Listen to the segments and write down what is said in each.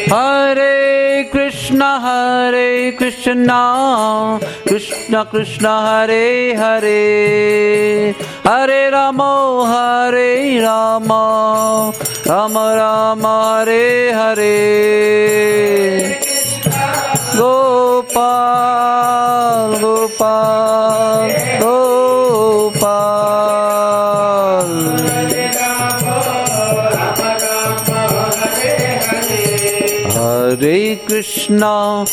Hare Krishna Krishna Krishna Hare Hare, Hare Rama Rama Rama Hare Hare. Gopal Gopal Gopal. Hare Krishna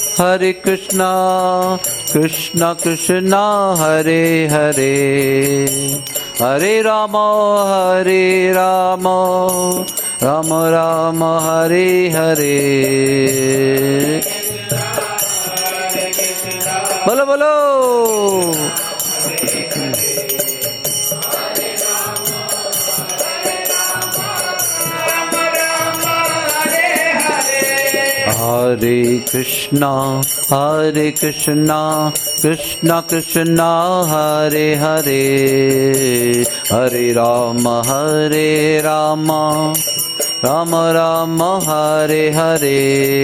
Krishna Krishna Hare Hare, Hare Rama Rama Rama Hare Hare. बोलो बोलो. Hare Krishna Krishna Krishna Hare Hare, Hare Rama Rama Rama Hare Hare.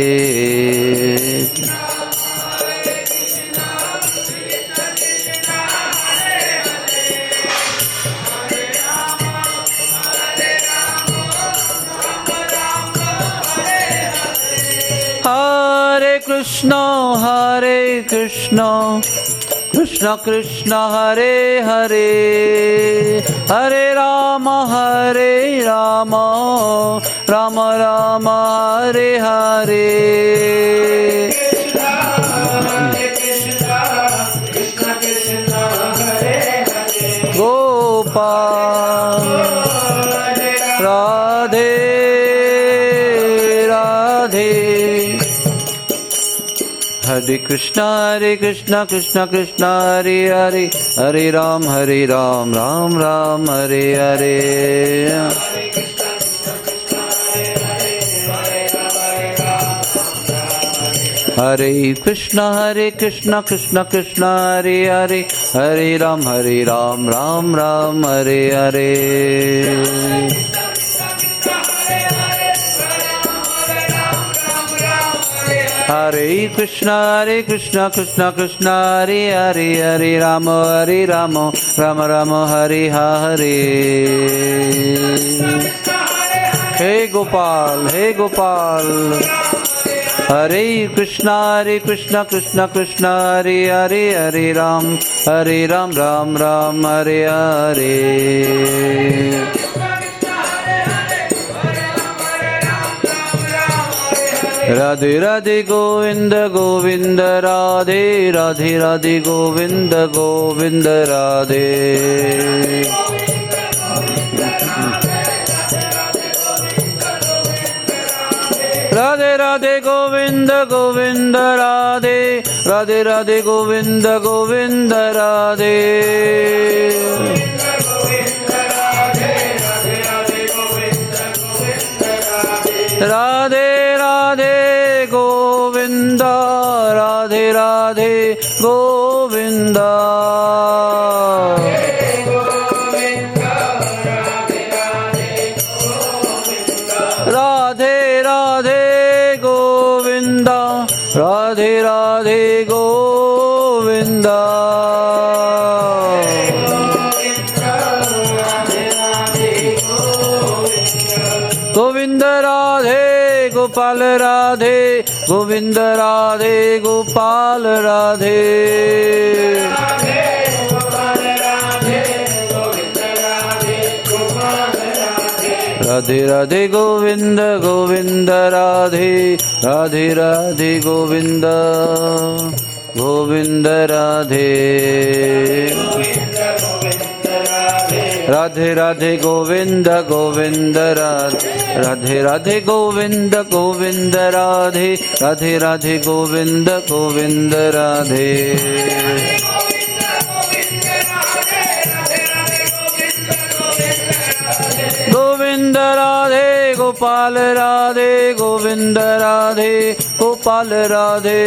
Hare Krishna Krishna Krishna Hare Hare, Hare Rama Rama Rama Hare Hare. Gopal Radhe Radhe. Hare Krishna Krishna Krishna Hare Hare, Hare Ram Ram Ram Hare Hare. Hare Krishna Krishna Krishna Hare Hare, Hare Ram Ram Ram Hare Hare. Hare Krishna Krishna Krishna Hare Hare, Hare Rama Rama Rama Hare Hare. Hey Gopal Hare Krishna Krishna Krishna Hare Hare, Hare Ram Ram Ram Hare Hare. Radhe Radhe Govinda Govinda Radhe, Radhe Radhe Govinda Govinda Radhe. Radhe Radhe Govinda Govinda Radhe, Radhe Radhe Govinda Govinda Radhe. Radhe Radhe Govinda, Radhe Radhe Govinda. Radhe Radhe Govinda, Radhe Radhe Govinda. Govinda Radhe Gopal Radhe, Govinda Radhe Gopal Radhe. Radhe Radhe Govinda Govinda Radhe, Radhe Radhe Govinda Govinda Radhe. Radhe Radhe Govinda Govinda Radhe, Radhe Radhe Govinda Govinda Radhe, Radhe Radhe Govinda Govinda Radhe. Govinda Radhe Gopal Radhe, Govinda Radhe Gopal Radhe.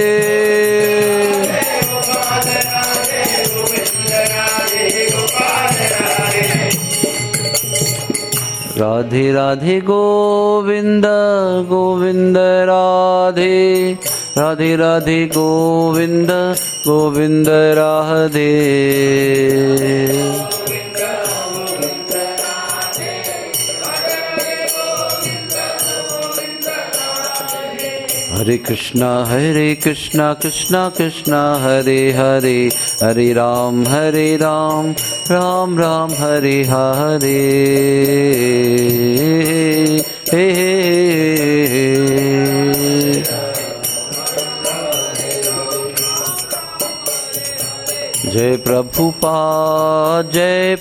Radhe Radhe Govind Govind Radhe Radhe Radhe Govind Govind Radhe. हरे कृष्णा कृष्णा कृष्णा हरे हरे, हरे राम राम राम हरे हरे। हे जय प्रभुपाद जय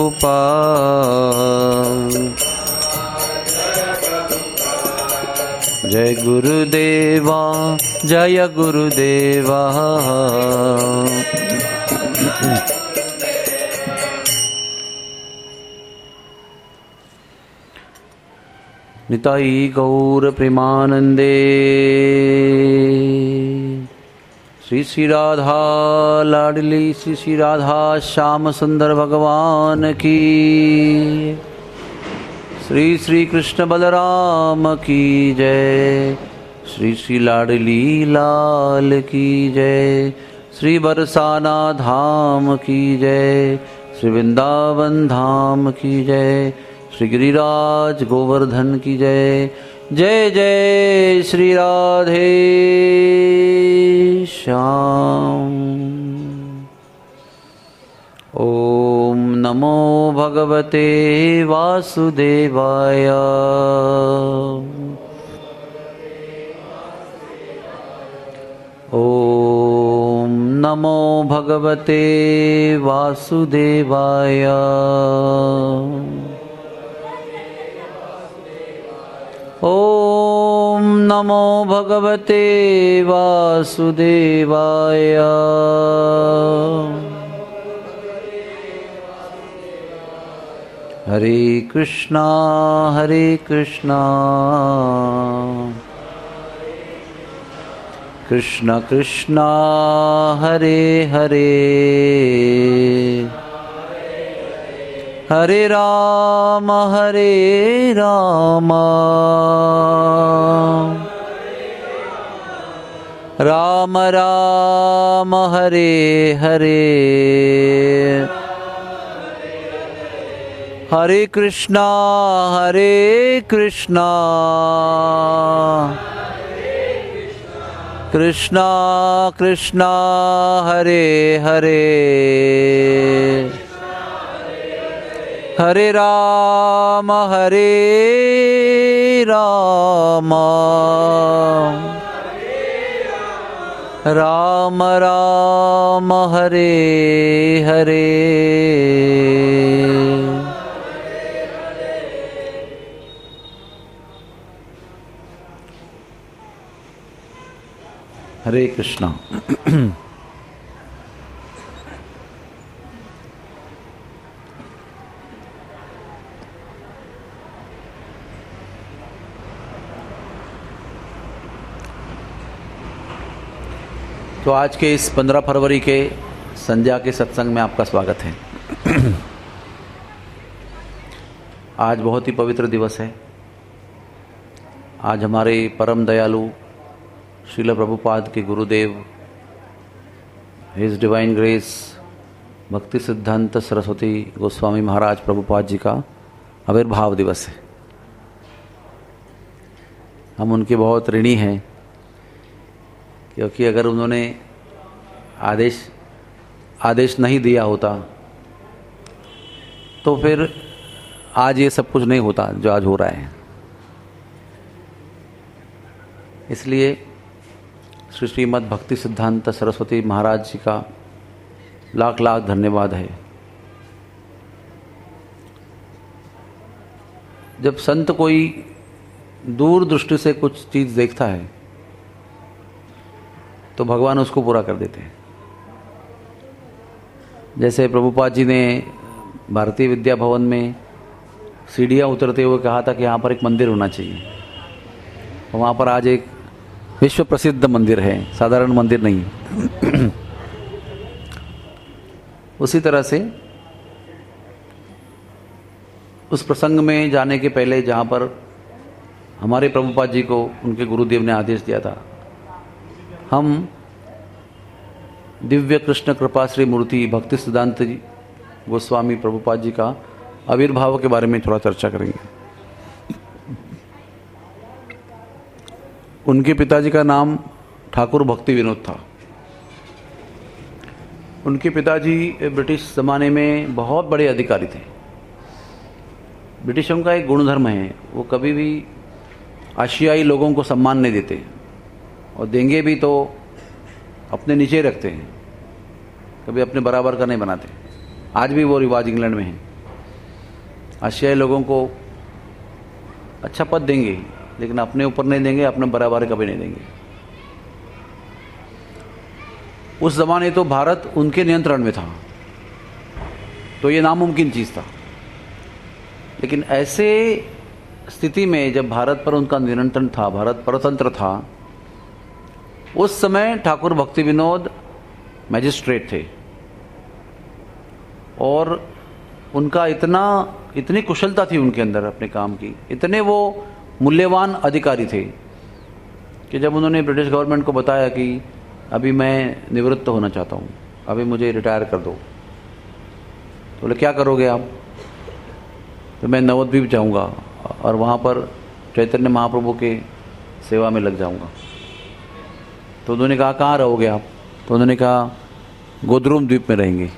प्रभुपाद, जय गुरुदेवा जय गुरुदेवा। निताई गौर प्रेमानंदे। श्री श्री राधा लाडली श्री श्री राधा श्याम सुंदर भगवान की, श्री श्री कृष्ण बलराम की जय, श्री श्री लाडली लाल की जय, श्री बरसाना धाम की जय, श्री वृंदावन धाम की जय, श्री गिरिराज गोवर्धन की जय। जय जय श्री राधे श्याम। ओम नमो भगवते वासुदेवाय। ओम नमो भगवते वासुदेवाय। ओम नमो भगवते वासुदेवाय। हरे कृष्णा कृष्ण कृष्णा हरे हरे, हरे राम राम राम हरे हरे, हरे कृष्णा कृष्णा कृष्णा हरे हरे, हरे राम राम राम हरे हरे। हरे कृष्णा। तो आज के इस 15 फरवरी के संध्या के सत्संग में आपका स्वागत है। आज बहुत ही पवित्र दिवस है। आज हमारे परम दयालु श्रील प्रभुपाद के गुरुदेव हिज डिवाइन ग्रेस भक्ति सिद्धांत सरस्वती गोस्वामी महाराज प्रभुपाद जी का आविर्भाव दिवस है। हम उनके बहुत ऋणी हैं, क्योंकि अगर उन्होंने आदेश नहीं दिया होता तो फिर आज ये सब कुछ नहीं होता जो आज हो रहा है। इसलिए श्री श्रीमद् भक्ति सिद्धांत सरस्वती महाराज जी का लाख लाख धन्यवाद है। जब संत कोई दूर दृष्टि से कुछ चीज देखता है तो भगवान उसको पूरा कर देते हैं। जैसे प्रभुपाद जी ने भारतीय विद्या भवन में सीढ़ियाँ उतरते हुए कहा था कि यहाँ पर एक मंदिर होना चाहिए, और वहाँ पर आज एक विश्व प्रसिद्ध मंदिर है, साधारण मंदिर नहीं। उसी तरह से उस प्रसंग में जाने के पहले जहाँ पर हमारे प्रभुपाद जी को उनके गुरुदेव ने आदेश दिया था, हम दिव्य कृष्ण कृपा श्री मूर्ति भक्ति सिद्धांत गोस्वामी प्रभुपाद जी का आविर्भाव के बारे में थोड़ा चर्चा करेंगे। उनके पिताजी का नाम ठाकुर भक्ति विनोद था। उनके पिताजी ब्रिटिश ज़माने में बहुत बड़े अधिकारी थे। ब्रिटिशों का एक गुणधर्म है, वो कभी भी आशियाई लोगों को सम्मान नहीं देते, और देंगे भी तो अपने नीचे रखते हैं, कभी अपने बराबर का नहीं बनाते। आज भी वो रिवाज इंग्लैंड में है। आशियाई लोगों को अच्छा पद देंगे, लेकिन अपने ऊपर नहीं देंगे, अपने बराबर कभी नहीं देंगे। उस ज़माने तो भारत उनके नियंत्रण में था, तो ये नामुमकिन चीज़ था। लेकिन ऐसे स्थिति में जब भारत पर उनका नियंत्रण था, भारत परतंत्र था, उस समय ठाकुर भक्ति विनोद मैजिस्ट्रेट थे, और उनका इतनी कुशलता थी उनके अंदर अपने काम की, इतने वो मूल्यवान अधिकारी थे कि जब उन्होंने ब्रिटिश गवर्नमेंट को बताया कि अभी मैं निवृत्त होना चाहता हूँ, अभी मुझे रिटायर कर दो, तो बोले क्या करोगे आप? तो मैं नवद्वीप जाऊँगा और वहाँ पर चैतन्य महाप्रभु के सेवा में लग जाऊँगा। तो उन्होंने कहा कहाँ रहोगे आप? तो उन्होंने कहा गोद्रुम द्वीप में रहेंगे।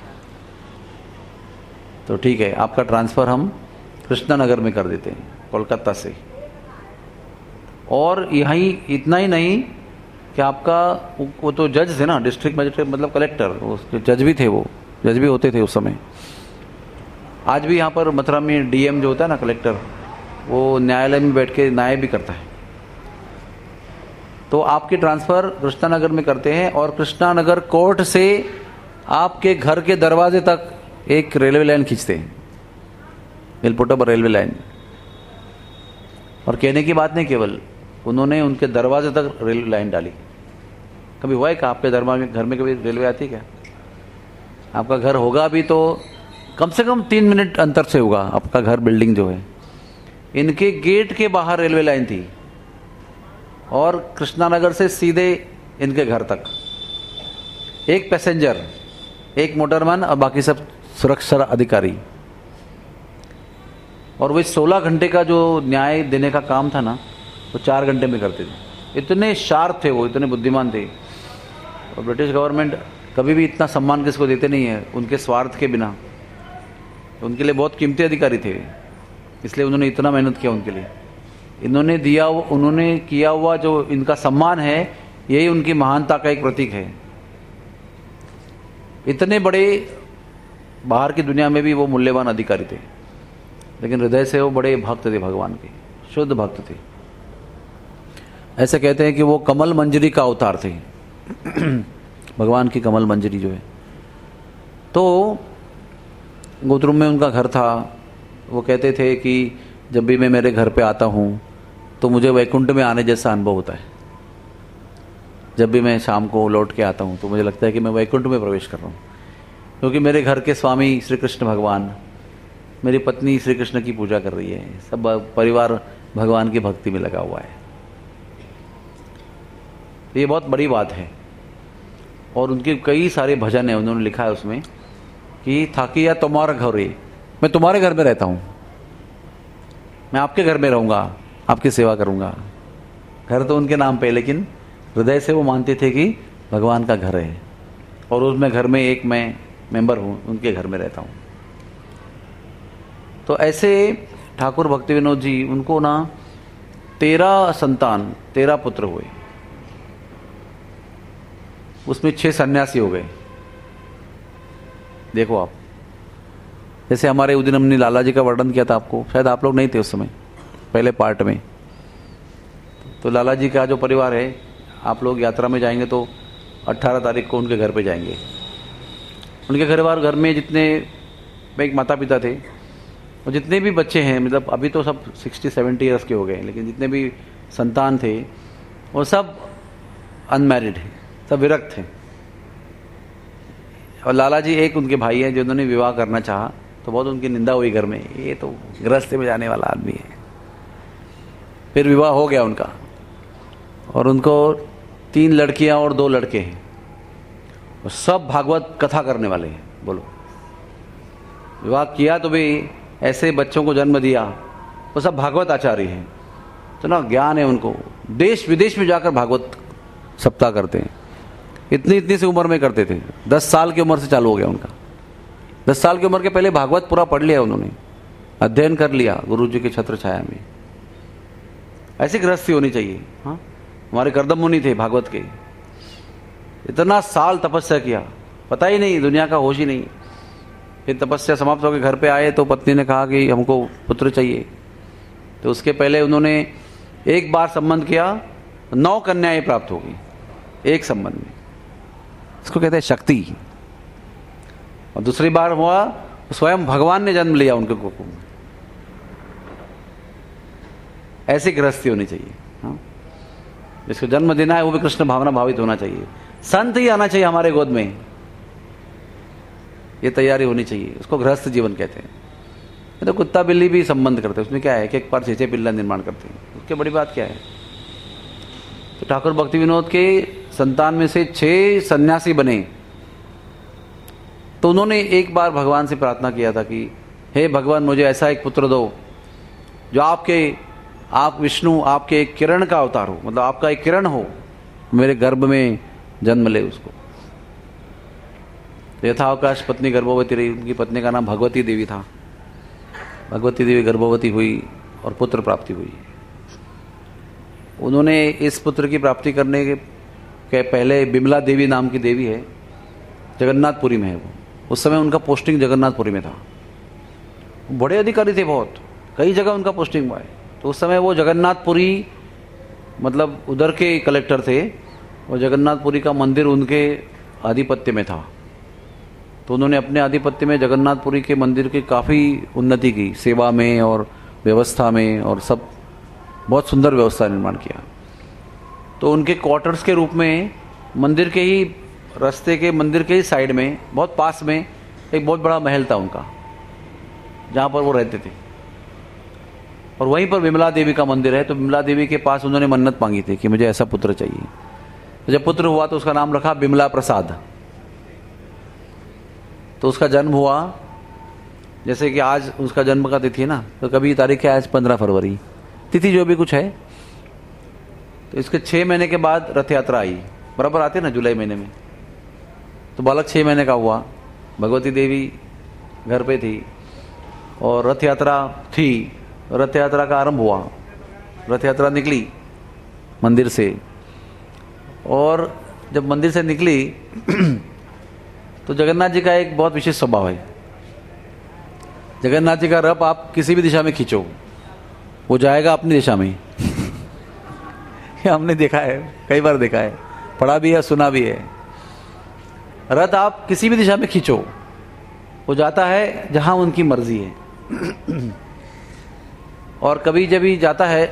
तो ठीक है, आपका ट्रांसफ़र हम कृष्णानगर में कर देते हैं कोलकाता से, और यहीं इतना ही नहीं कि आपका वो तो जज थे ना, डिस्ट्रिक्ट मजिस्ट्रेट मतलब कलेक्टर, उसके जज भी थे, वो जज भी होते थे उस समय। आज भी यहाँ पर मथुरा में डीएम जो होता है ना, कलेक्टर, वो न्यायालय में बैठ के न्याय भी करता है। तो आपकी ट्रांसफ़र कृष्णानगर में करते हैं, और कृष्णानगर कोर्ट से आपके घर के दरवाजे तक एक रेलवे लाइन खींचते हैं, मिलपोटा रेलवे लाइन। और कहने की बात नहीं, केवल उन्होंने उनके दरवाजे तक रेलवे लाइन डाली। कभी हुआ है कि आपके दरवाजे घर में कभी रेलवे आती है क्या? आपका घर होगा भी तो कम से कम 3 मिनट अंतर से होगा आपका घर, बिल्डिंग जो है। इनके गेट के बाहर रेलवे लाइन थी, और कृष्णानगर से सीधे इनके घर तक एक पैसेंजर, एक मोटरमैन और बाकी सब सुरक्षा अधिकारी। और वही 16 घंटे का जो न्याय देने का काम था ना, वो 4 घंटे में करते थे। इतने शार्प थे वो, इतने बुद्धिमान थे। और ब्रिटिश गवर्नमेंट कभी भी इतना सम्मान किसको देते नहीं है उनके स्वार्थ के बिना। उनके लिए बहुत कीमती अधिकारी थे, इसलिए उन्होंने इतना मेहनत किया उनके लिए। उन्होंने किया हुआ जो इनका सम्मान है, यही उनकी महानता का एक प्रतीक है। इतने बड़े बाहर की दुनिया में भी वो मूल्यवान अधिकारी थे, लेकिन हृदय से वो बड़े भक्त थे, भगवान के शुद्ध भक्त थे। ऐसे कहते हैं कि वो कमल मंजरी का अवतार थे भगवान की कमल मंजरी जो है। तो गोद्रुम में उनका घर था। वो कहते थे कि जब भी मैं मेरे घर पे आता हूँ तो मुझे वैकुंठ में आने जैसा अनुभव होता है। जब भी मैं शाम को लौट के आता हूँ तो मुझे लगता है कि मैं वैकुंठ में प्रवेश कर रहा हूँ, क्योंकि मेरे घर के स्वामी श्री कृष्ण भगवान, मेरी पत्नी श्री कृष्ण की पूजा कर रही है, सब परिवार भगवान की भक्ति में लगा हुआ है। ये बहुत बड़ी बात है। और उनके कई सारे भजन हैं, उन्होंने लिखा है उसमें कि थाकी या तुम्हारा घर है, मैं तुम्हारे घर में रहता हूँ, मैं आपके घर में रहूँगा, आपकी सेवा करूँगा। घर तो उनके नाम पे, लेकिन हृदय से वो मानते थे कि भगवान का घर है, और उसमें घर में एक मैं मेंबर हूँ, उनके घर में रहता हूँ। तो ऐसे ठाकुर भक्ति विनोद जी, उनको ना 13 संतान, 13 पुत्र हुए, उसमें 6 सन्यासी हो गए। देखो आप, जैसे हमारे उस दिन हमने लाला जी का वर्णन किया था आपको, शायद आप लोग नहीं थे उस समय, पहले पार्ट में। तो लाला जी का जो परिवार है, आप लोग यात्रा में जाएंगे तो 18 तारीख को उनके घर पे जाएंगे। उनके घर में जितने एक माता पिता थे और जितने भी बच्चे हैं, मतलब अभी तो सब 60-70 ईयर्स के हो गए, लेकिन जितने भी संतान थे वो सब अनमैरिड हैं, सब विरक्त हैं। और लाला जी एक उनके भाई हैं जिन्होंने विवाह करना चाहा, तो बहुत उनकी निंदा हुई घर में, ये तो गृहस्थी में जाने वाला आदमी है। फिर विवाह हो गया उनका, और उनको 3 लड़कियां और 2 लड़के हैं, और सब भागवत कथा करने वाले हैं। बोलो, विवाह किया तो भी ऐसे बच्चों को जन्म दिया, वो सब भागवत आचार्य हैं, तो ना ज्ञान है उनको, देश विदेश में जाकर भागवत सप्ताह करते हैं। इतनी सी उम्र में करते थे, 10 साल की उम्र से चालू हो गया उनका। 10 साल की उम्र के पहले भागवत पूरा पढ़ लिया उन्होंने, अध्ययन कर लिया गुरु जी के छत्र छाया में। ऐसी गृहस्थी होनी चाहिए। हाँ, हमारे करदम मुनि थे भागवत के, इतना साल तपस्या किया, पता ही नहीं, दुनिया का होश ही नहीं। फिर तपस्या समाप्त होकर घर पे आए तो पत्नी ने कहा कि हमको पुत्र चाहिए, तो उसके पहले उन्होंने एक बार संबंध किया, 9 कन्याएं प्राप्त होगी एक संबंध में, इसको कहते हैं शक्ति। और दूसरी बार हुआ, स्वयं भगवान ने जन्म लिया उनके कोख में। ऐसी गृहस्थी होनी चाहिए। हाँ, जिसको जन्म देना है वो भी कृष्ण भावना भावित होना चाहिए, संत ही आना चाहिए हमारे गोद में, ये तैयारी होनी चाहिए। उसको गृहस्थ जीवन कहते हैं। ये तो कुत्ता बिल्ली भी संबंध करते हैं, उसमें क्या है कि एक बार 6 पिल्ला निर्माण करते हैं, उसकी बड़ी बात क्या है। तो ठाकुर भक्ति विनोद के संतान में से 6 सन्यासी बने, तो उन्होंने एक बार भगवान से प्रार्थना किया था कि हे भगवान, मुझे ऐसा एक पुत्र दो जो आप विष्णु आपके एक किरण का अवतार हो, मतलब आपका एक किरण हो, मेरे गर्भ में जन्म ले उसको। यथावकाश पत्नी गर्भवती रही, उनकी पत्नी का नाम भगवती देवी था। भगवती देवी गर्भवती हुई और पुत्र प्राप्ति हुई। उन्होंने इस पुत्र की प्राप्ति करने के पहले बिमला देवी नाम की देवी है, जगन्नाथपुरी में है वो। उस समय उनका पोस्टिंग जगन्नाथपुरी में था। बड़े अधिकारी थे बहुत, कई जगह उनका पोस्टिंग हुआ है। तो उस समय वो जगन्नाथपुरी मतलब उधर के कलेक्टर थे, और जगन्नाथपुरी का मंदिर उनके आधिपत्य में था। तो उन्होंने अपने आधिपत्य में जगन्नाथपुरी के मंदिर की काफ़ी उन्नति की, सेवा में और व्यवस्था में, और सब बहुत सुंदर व्यवस्था निर्माण किया। तो उनके क्वार्टर्स के रूप में मंदिर के ही रास्ते के, मंदिर के ही साइड में बहुत पास में एक बहुत बड़ा महल था उनका, जहाँ पर वो रहते थे। और वहीं पर विमला देवी का मंदिर है। तो विमला देवी के पास उन्होंने मन्नत मांगी थी कि मुझे ऐसा पुत्र चाहिए। तो जब पुत्र हुआ तो उसका नाम रखा बिमला प्रसाद। तो उसका जन्म हुआ, जैसे कि आज उसका जन्म का तिथि है ना, तो कभी तारीख है आज 15 फरवरी, तिथि जो भी कुछ है। तो इसके 6 महीने के बाद रथ यात्रा आई, बराबर आते ना जुलाई महीने में। तो बालक 6 महीने का हुआ, भगवती देवी घर पे थी और रथ यात्रा थी। रथ यात्रा का आरंभ हुआ, रथ यात्रा निकली मंदिर से, और जब मंदिर से निकली तो जगन्नाथ जी का एक बहुत विशेष स्वभाव है। जगन्नाथ जी का रथ आप किसी भी दिशा में खींचो, वो जाएगा अपनी दिशा में। हमने देखा है, कई बार देखा है, पढ़ा भी है, सुना भी है। रथ आप किसी भी दिशा में खींचो, वो जाता है जहां उनकी मर्जी है। और कभी जब भी जाता है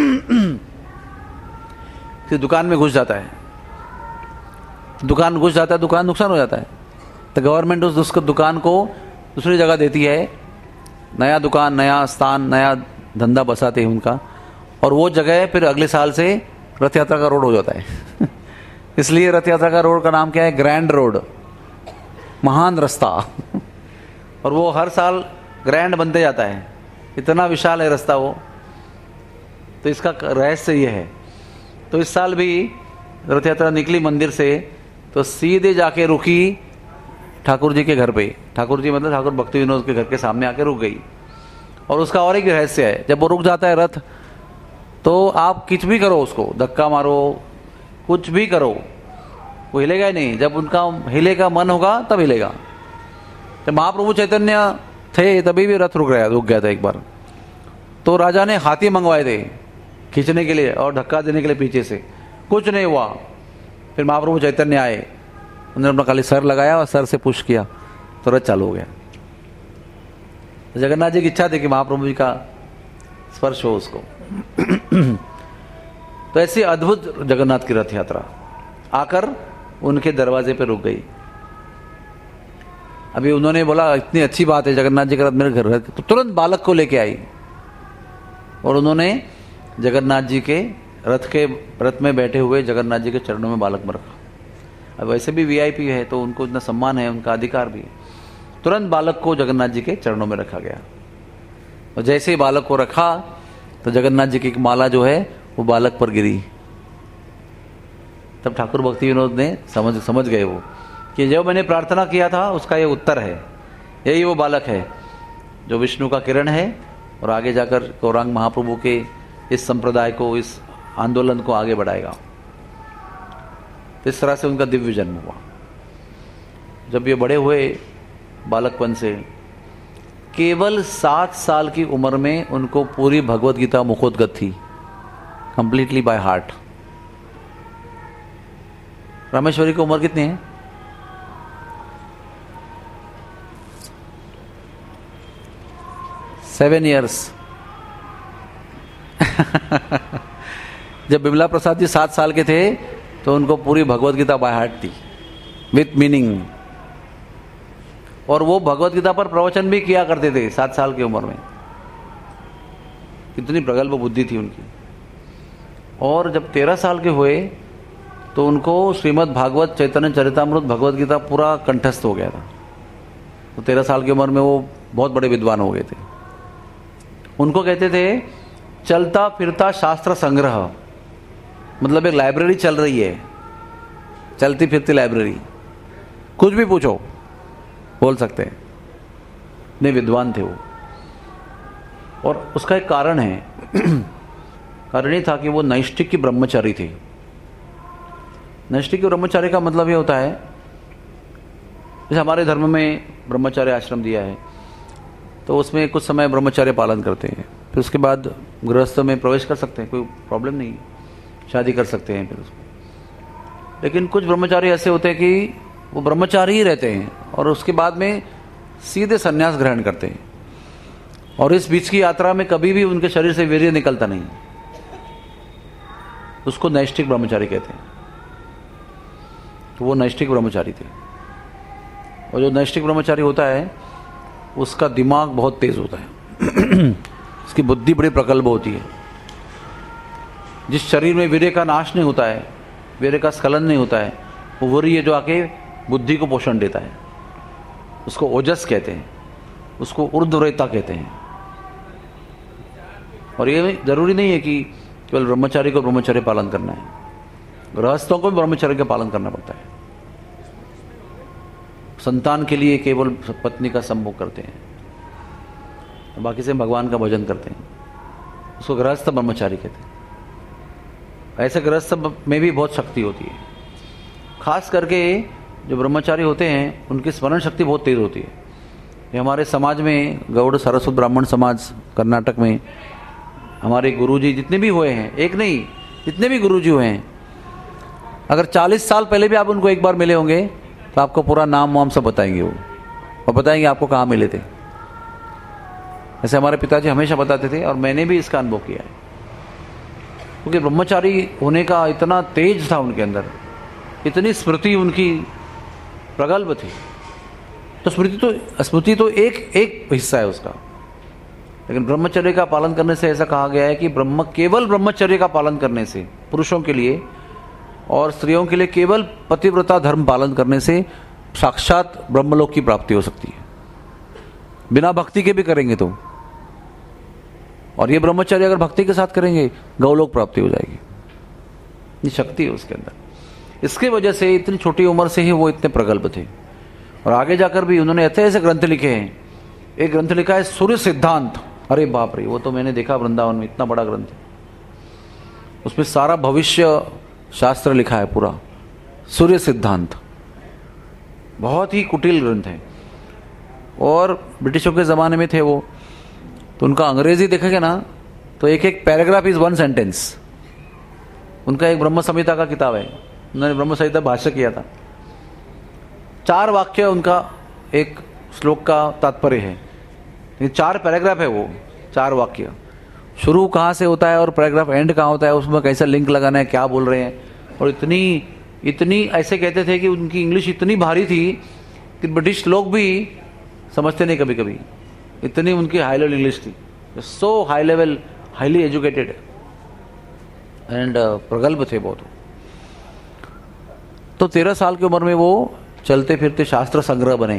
किसी दुकान में घुस जाता है, दुकान घुस जाता है, दुकान नुकसान हो जाता है, तो गवर्नमेंट उस दुकान को दूसरी जगह देती है, नया दुकान, नया स्थान, नया धंधा बसाते हैं उनका, और वो जगह फिर अगले साल से रथ यात्रा का रोड हो जाता है। इसलिए रथ यात्रा का रोड का नाम क्या है? ग्रैंड रोड, महान रास्ता। और वो हर साल ग्रैंड बनते जाता है, इतना विशाल है रास्ता वो। तो इसका रहस्य ये है। तो इस साल भी रथ यात्रा निकली मंदिर से, तो सीधे जाके रुकी ठाकुर जी के घर पे। ठाकुर जी मतलब ठाकुर भक्ति विनोद के घर के सामने आके रुक गई। और उसका और एक रहस्य है, जब वो रुक जाता है रथ, तो आप कुछ भी करो, उसको धक्का मारो, कुछ भी करो, वो हिलेगा ही नहीं। जब उनका हिले का मन होगा तब हिलेगा। जब महाप्रभु चैतन्य थे तभी भी रथ रुक गया था एक बार। तो राजा ने हाथी मंगवाए थे खींचने के लिए और धक्का देने के लिए पीछे से, कुछ नहीं हुआ। फिर महाप्रभु चैतन्य आए, उन्होंने अपना खाली सर लगाया और सर से पुश किया तो रथ चालू हो गया। तो जगन्नाथ जी की इच्छा थी कि महाप्रभु जी का स्पर्श हो उसको। तो ऐसी अद्भुत जगन्नाथ की रथ यात्रा आकर उनके दरवाजे पे रुक गई। अभी उन्होंने बोला इतनी अच्छी बात है जगन्नाथ जी का रथ मेरे घर है, तो तुरंत बालक को लेके आई और उन्होंने जगन्नाथ जी के रथ में बैठे हुए जगन्नाथ जी के चरणों में बालक में रखा। अब वैसे भी वीआईपी है तो उनको इतना सम्मान है, उनका अधिकार भी है। तुरंत बालक को जगन्नाथ जी के चरणों में रखा गया और जैसे ही बालक को रखा तो जगन्नाथ जी की एक माला जो है वो बालक पर गिरी। तब ठाकुर भक्ति विनोद ने समझ गए वो कि जो मैंने प्रार्थना किया था उसका ये उत्तर है, यही वो बालक है जो विष्णु का किरण है और आगे जाकर गौरांग महाप्रभु के इस संप्रदाय को, इस आंदोलन को आगे बढ़ाएगा। तो इस तरह से उनका दिव्य जन्म हुआ। जब ये बड़े हुए बालकपन से, केवल 7 साल की उम्र में उनको पूरी भगवत गीता मुखोद्गत थी, कंप्लीटली बाय हार्ट। रामेश्वरी की उम्र कितनी है? 7 years। जब बिमला प्रसाद जी 7 साल के थे तो उनको पूरी भगवत गीता बाय हार्ट थी, विथ मीनिंग। और वो भगवत गीता पर प्रवचन भी किया करते थे 7 साल की उम्र में। इतनी प्रगल्भ बुद्धि थी उनकी। और जब 13 साल के हुए तो उनको श्रीमद् भागवत चैतन्य चरितामृत भगवत गीता पूरा कंठस्थ हो गया था। तो 13 साल की उम्र में वो बहुत बड़े विद्वान हो गए थे। उनको कहते थे चलता फिरता शास्त्र संग्रह, मतलब एक लाइब्रेरी चल रही है, चलती फिरती लाइब्रेरी, कुछ भी पूछो बोल सकते हैं। इतने विद्वान थे वो। और उसका एक कारण है कारण ये था कि वो नैष्ठिक की ब्रह्मचारी थे। नैष्ठिक ब्रह्मचारी का मतलब ये होता है, जैसे हमारे धर्म में ब्रह्मचार्य आश्रम दिया है तो उसमें कुछ समय ब्रह्मचार्य पालन करते हैं, फिर उसके बाद गृहस्थ में प्रवेश कर सकते हैं, कोई प्रॉब्लम नहीं, शादी कर सकते हैं फिर उसमें। लेकिन कुछ ब्रह्मचारी ऐसे होते हैं कि वो ब्रह्मचारी ही रहते हैं और उसके बाद में सीधे संन्यास ग्रहण करते हैं, और इस बीच की यात्रा में कभी भी उनके शरीर से वीर्य निकलता नहीं। उसको नैष्ठिक ब्रह्मचारी कहते हैं। तो वो नैष्ठिक ब्रह्मचारी थे। और जो नैष्ठिक ब्रह्मचारी होता है उसका दिमाग बहुत तेज होता है उसकी बुद्धि बड़ी प्रगल्भ होती है। जिस शरीर में वीर्य का नाश नहीं होता है, वीर्य का स्खलन नहीं होता है, वो वीर्य जो आके बुद्धि को पोषण देता है, उसको ओजस कहते हैं, उसको ऊर्ध्वरेता कहते हैं। और ये जरूरी नहीं है कि केवल ब्रह्मचारी को ब्रह्मचर्य पालन करना है, गृहस्थों को भी ब्रह्मचर्य का पालन करना पड़ता है। संतान के लिए केवल पत्नी का संभोग करते हैं, बाकी से भगवान का भजन करते हैं, उसको गृहस्थ ब्रह्मचारी कहते हैं। ऐसे गृहस्थ में भी बहुत शक्ति होती है। खास करके जो ब्रह्मचारी होते हैं उनकी स्मरण शक्ति बहुत तेज होती है। ये हमारे समाज में गौड़ सरस्वत ब्राह्मण समाज कर्नाटक में हमारे गुरुजी जितने भी हुए हैं, एक नहीं जितने भी गुरुजी हुए हैं, अगर 40 साल पहले भी आप उनको एक बार मिले होंगे तो आपको पूरा नाम वाम सब बताएंगे वो, और बताएंगे आपको कहाँ मिले थे। ऐसे हमारे पिताजी हमेशा बताते थे और मैंने भी इसका अनुभव किया है। क्योंकि ब्रह्मचारी होने का इतना तेज था उनके अंदर, इतनी स्मृति उनकी प्रगल्भ थी। तो स्मृति तो एक हिस्सा है उसका, लेकिन ब्रह्मचर्य का पालन करने से ऐसा कहा गया है कि केवल ब्रह्मचर्य का पालन करने से पुरुषों के लिए और स्त्रियों के लिए केवल पतिव्रता धर्म पालन करने से साक्षात ब्रह्मलोक की प्राप्ति हो सकती है, बिना भक्ति के भी करेंगे तो। और ये ब्रह्मचर्य अगर भक्ति के साथ करेंगे गौलोक प्राप्ति हो जाएगी। ये शक्ति है उसके अंदर। इसकी वजह से इतनी छोटी उम्र से ही वो इतने प्रगल्भ थे। और आगे जाकर भी उन्होंने ऐसे ऐसे ग्रंथ लिखे हैं। एक ग्रंथ लिखा है सूर्य सिद्धांत, अरे बाप रे, वो तो मैंने देखा वृंदावन में, इतना बड़ा ग्रंथ है। उसमें सारा भविष्य शास्त्र लिखा है पूरा, सूर्य सिद्धांत। बहुत ही कुटिल ग्रंथ है। और ब्रिटिशों के ज़माने में थे वो, तो उनका अंग्रेजी देखेंगे ना तो एक एक पैराग्राफ इज 1 सेंटेंस। उनका एक ब्रह्म संहिता का किताब है, उन्होंने ब्रह्म संहिता भाष्य किया था। 4 वाक्य उनका एक श्लोक का तात्पर्य है, 4 पैराग्राफ है वो, 4 वाक्य। शुरू कहाँ से होता है और पैराग्राफ एंड कहाँ होता है, उसमें कैसा लिंक लगाना है, क्या बोल रहे हैं। और इतनी ऐसे कहते थे कि उनकी इंग्लिश इतनी भारी थी कि ब्रिटिश लोग भी समझते नहीं कभी कभी, इतनी उनकी हाई लेवल इंग्लिश थी, so high level, highly educated and प्रगल्भ थे बहुत। तो 13 साल की उम्र में वो चलते फिरते शास्त्र संग्रह बने।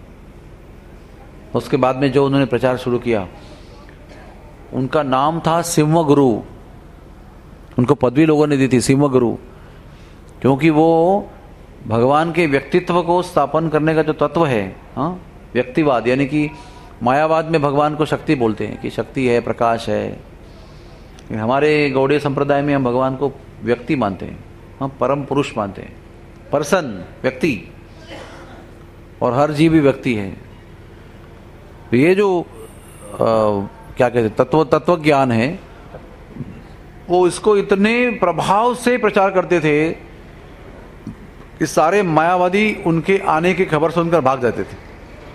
उसके बाद में जो उन्होंने प्रचार शुरू किया, उनका नाम था सिंह गुरु। उनको पदवी लोगों ने दी थी सिंह गुरु, क्योंकि वो भगवान के व्यक्तित्व को स्थापन करने का जो तत्व है, हाँ, व्यक्तिवाद, यानी कि मायावाद में भगवान को शक्ति बोलते हैं कि शक्ति है, प्रकाश है। हमारे गौड़ीय संप्रदाय में हम भगवान को व्यक्ति मानते हैं, हम परम पुरुष मानते हैं, पर्सन, व्यक्ति, और हर जीव भी व्यक्ति है। तो ये जो क्या कहते हैं तत्व ज्ञान है, वो इसको इतने प्रभाव से प्रचार करते थे कि सारे मायावादी उनके आने की खबर सुनकर भाग जाते थे।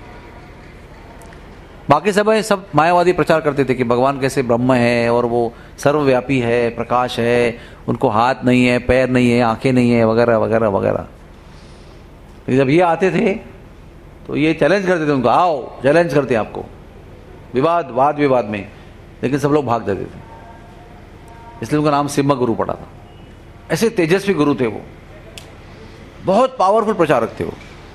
बाकी सब मायावादी प्रचार करते थे कि भगवान कैसे ब्रह्म है और वो सर्वव्यापी है, प्रकाश है, उनको हाथ नहीं है, पैर नहीं है, आंखें नहीं है, वगैरह वगैरह वगैरह। जब ये आते थे तो ये चैलेंज करते थे उनको, आओ चैलेंज करते हैं आपको, वाद विवाद में, लेकिन सब लोग भाग जाते थे। इसलिए उनका नाम सिंह गुरु पड़ा था। ऐसे तेजस्वी गुरु थे वो, बहुत पावरफुल प्रचारक थे वो।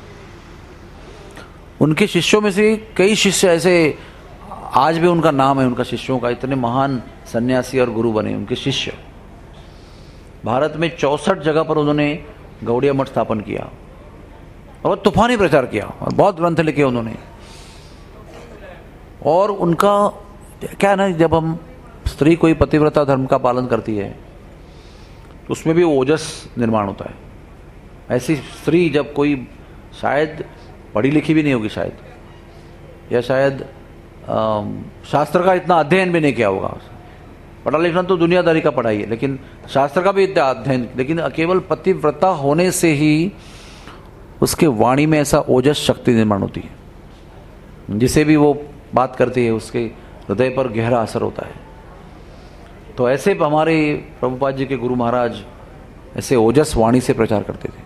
उनके शिष्यों में से कई शिष्य ऐसे आज भी उनका नाम है, उनका शिष्यों का, इतने महान सन्यासी और गुरु बने उनके शिष्य। भारत में 64 जगह पर उन्होंने गौड़िया मठ स्थापन किया और तूफानी प्रचार किया और बहुत ग्रंथ लिखे उन्होंने। और उनका क्या है ना, जब हम स्त्री कोई पतिव्रता धर्म का पालन करती है तो उसमें भी ओजस निर्माण होता है। ऐसी स्त्री जब कोई शायद पढ़ी लिखी भी नहीं होगी शायद, या शायद शास्त्र का इतना अध्ययन भी नहीं किया होगा, पढ़ा लिखना तो दुनियादारी का पढ़ाई है, लेकिन शास्त्र का भी इतना अध्ययन, लेकिन केवल पतिव्रता होने से ही उसके वाणी में ऐसा ओजस शक्ति निर्माण होती है, जिसे भी वो बात करती है उसके हृदय पर गहरा असर होता है। तो ऐसे हमारे प्रभुपाद जी के गुरु महाराज ऐसे ओजस वाणी से प्रचार करते थे।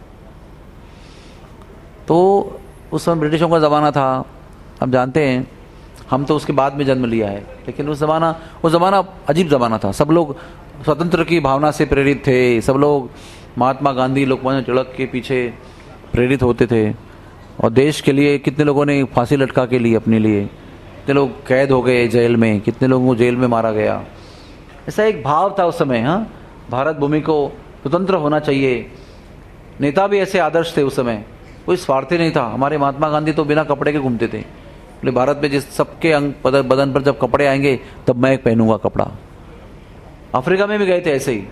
तो उस समय ब्रिटिशों का ज़माना था, हम जानते हैं, हम तो उसके बाद में जन्म लिया है, लेकिन उस ज़माना अजीब ज़माना था। सब लोग स्वतंत्र की भावना से प्रेरित थे, सब लोग महात्मा गांधी, लोकमान्य तिलक के पीछे प्रेरित होते थे, और देश के लिए कितने लोगों ने फांसी लटका के लिए अपने लिए, कितने लोग कैद हो गए जेल में, कितने लोगों को जेल में मारा गया। ऐसा एक भाव था उस समय, हाँ, भारत भूमि को स्वतंत्र होना चाहिए। नेता भी ऐसे आदर्श थे उस समय, कोई स्वार्थी नहीं था। हमारे महात्मा गांधी तो बिना कपड़े के घूमते थे, बोले भारत में जिस सबके अंग बदन पर जब कपड़े आएंगे तब मैं पहनूंगा कपड़ा। अफ्रीका में भी गए थे ऐसे ही।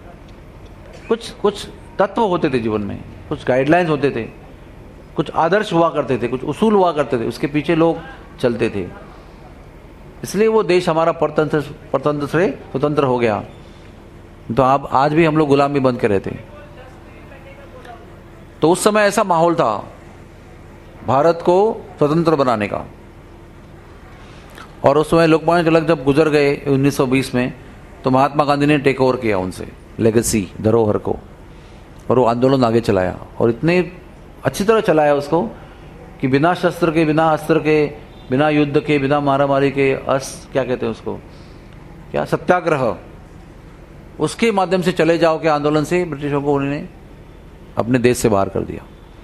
कुछ तत्व होते थे जीवन में, कुछ गाइडलाइंस होते थे, कुछ आदर्श हुआ करते थे, कुछ उसूल हुआ करते थे, उसके पीछे लोग चलते थे। इसलिए वो देश हमारा परतंत्र से स्वतंत्र हो गया। तो अब आज भी हम लोग गुलामी बन के रहते हैं। तो उस समय ऐसा माहौल था भारत को स्वतंत्र बनाने का। और उस समय लोकमान्य तिलक जब गुजर गए 1920 में, तो महात्मा गांधी ने टेक ओवर किया उनसे लेगेसी, धरोहर को, और वो आंदोलन आगे चलाया, और इतने अच्छी तरह चलाया उसको कि बिना शस्त्र के, बिना अस्त्र के, बिना युद्ध के, बिना मारामारी के, क्या कहते हैं उसको, क्या, सत्याग्रह, उसके माध्यम से चले जाओ के आंदोलन से ब्रिटिशों को उन्होंने अपने देश से बाहर कर दिया।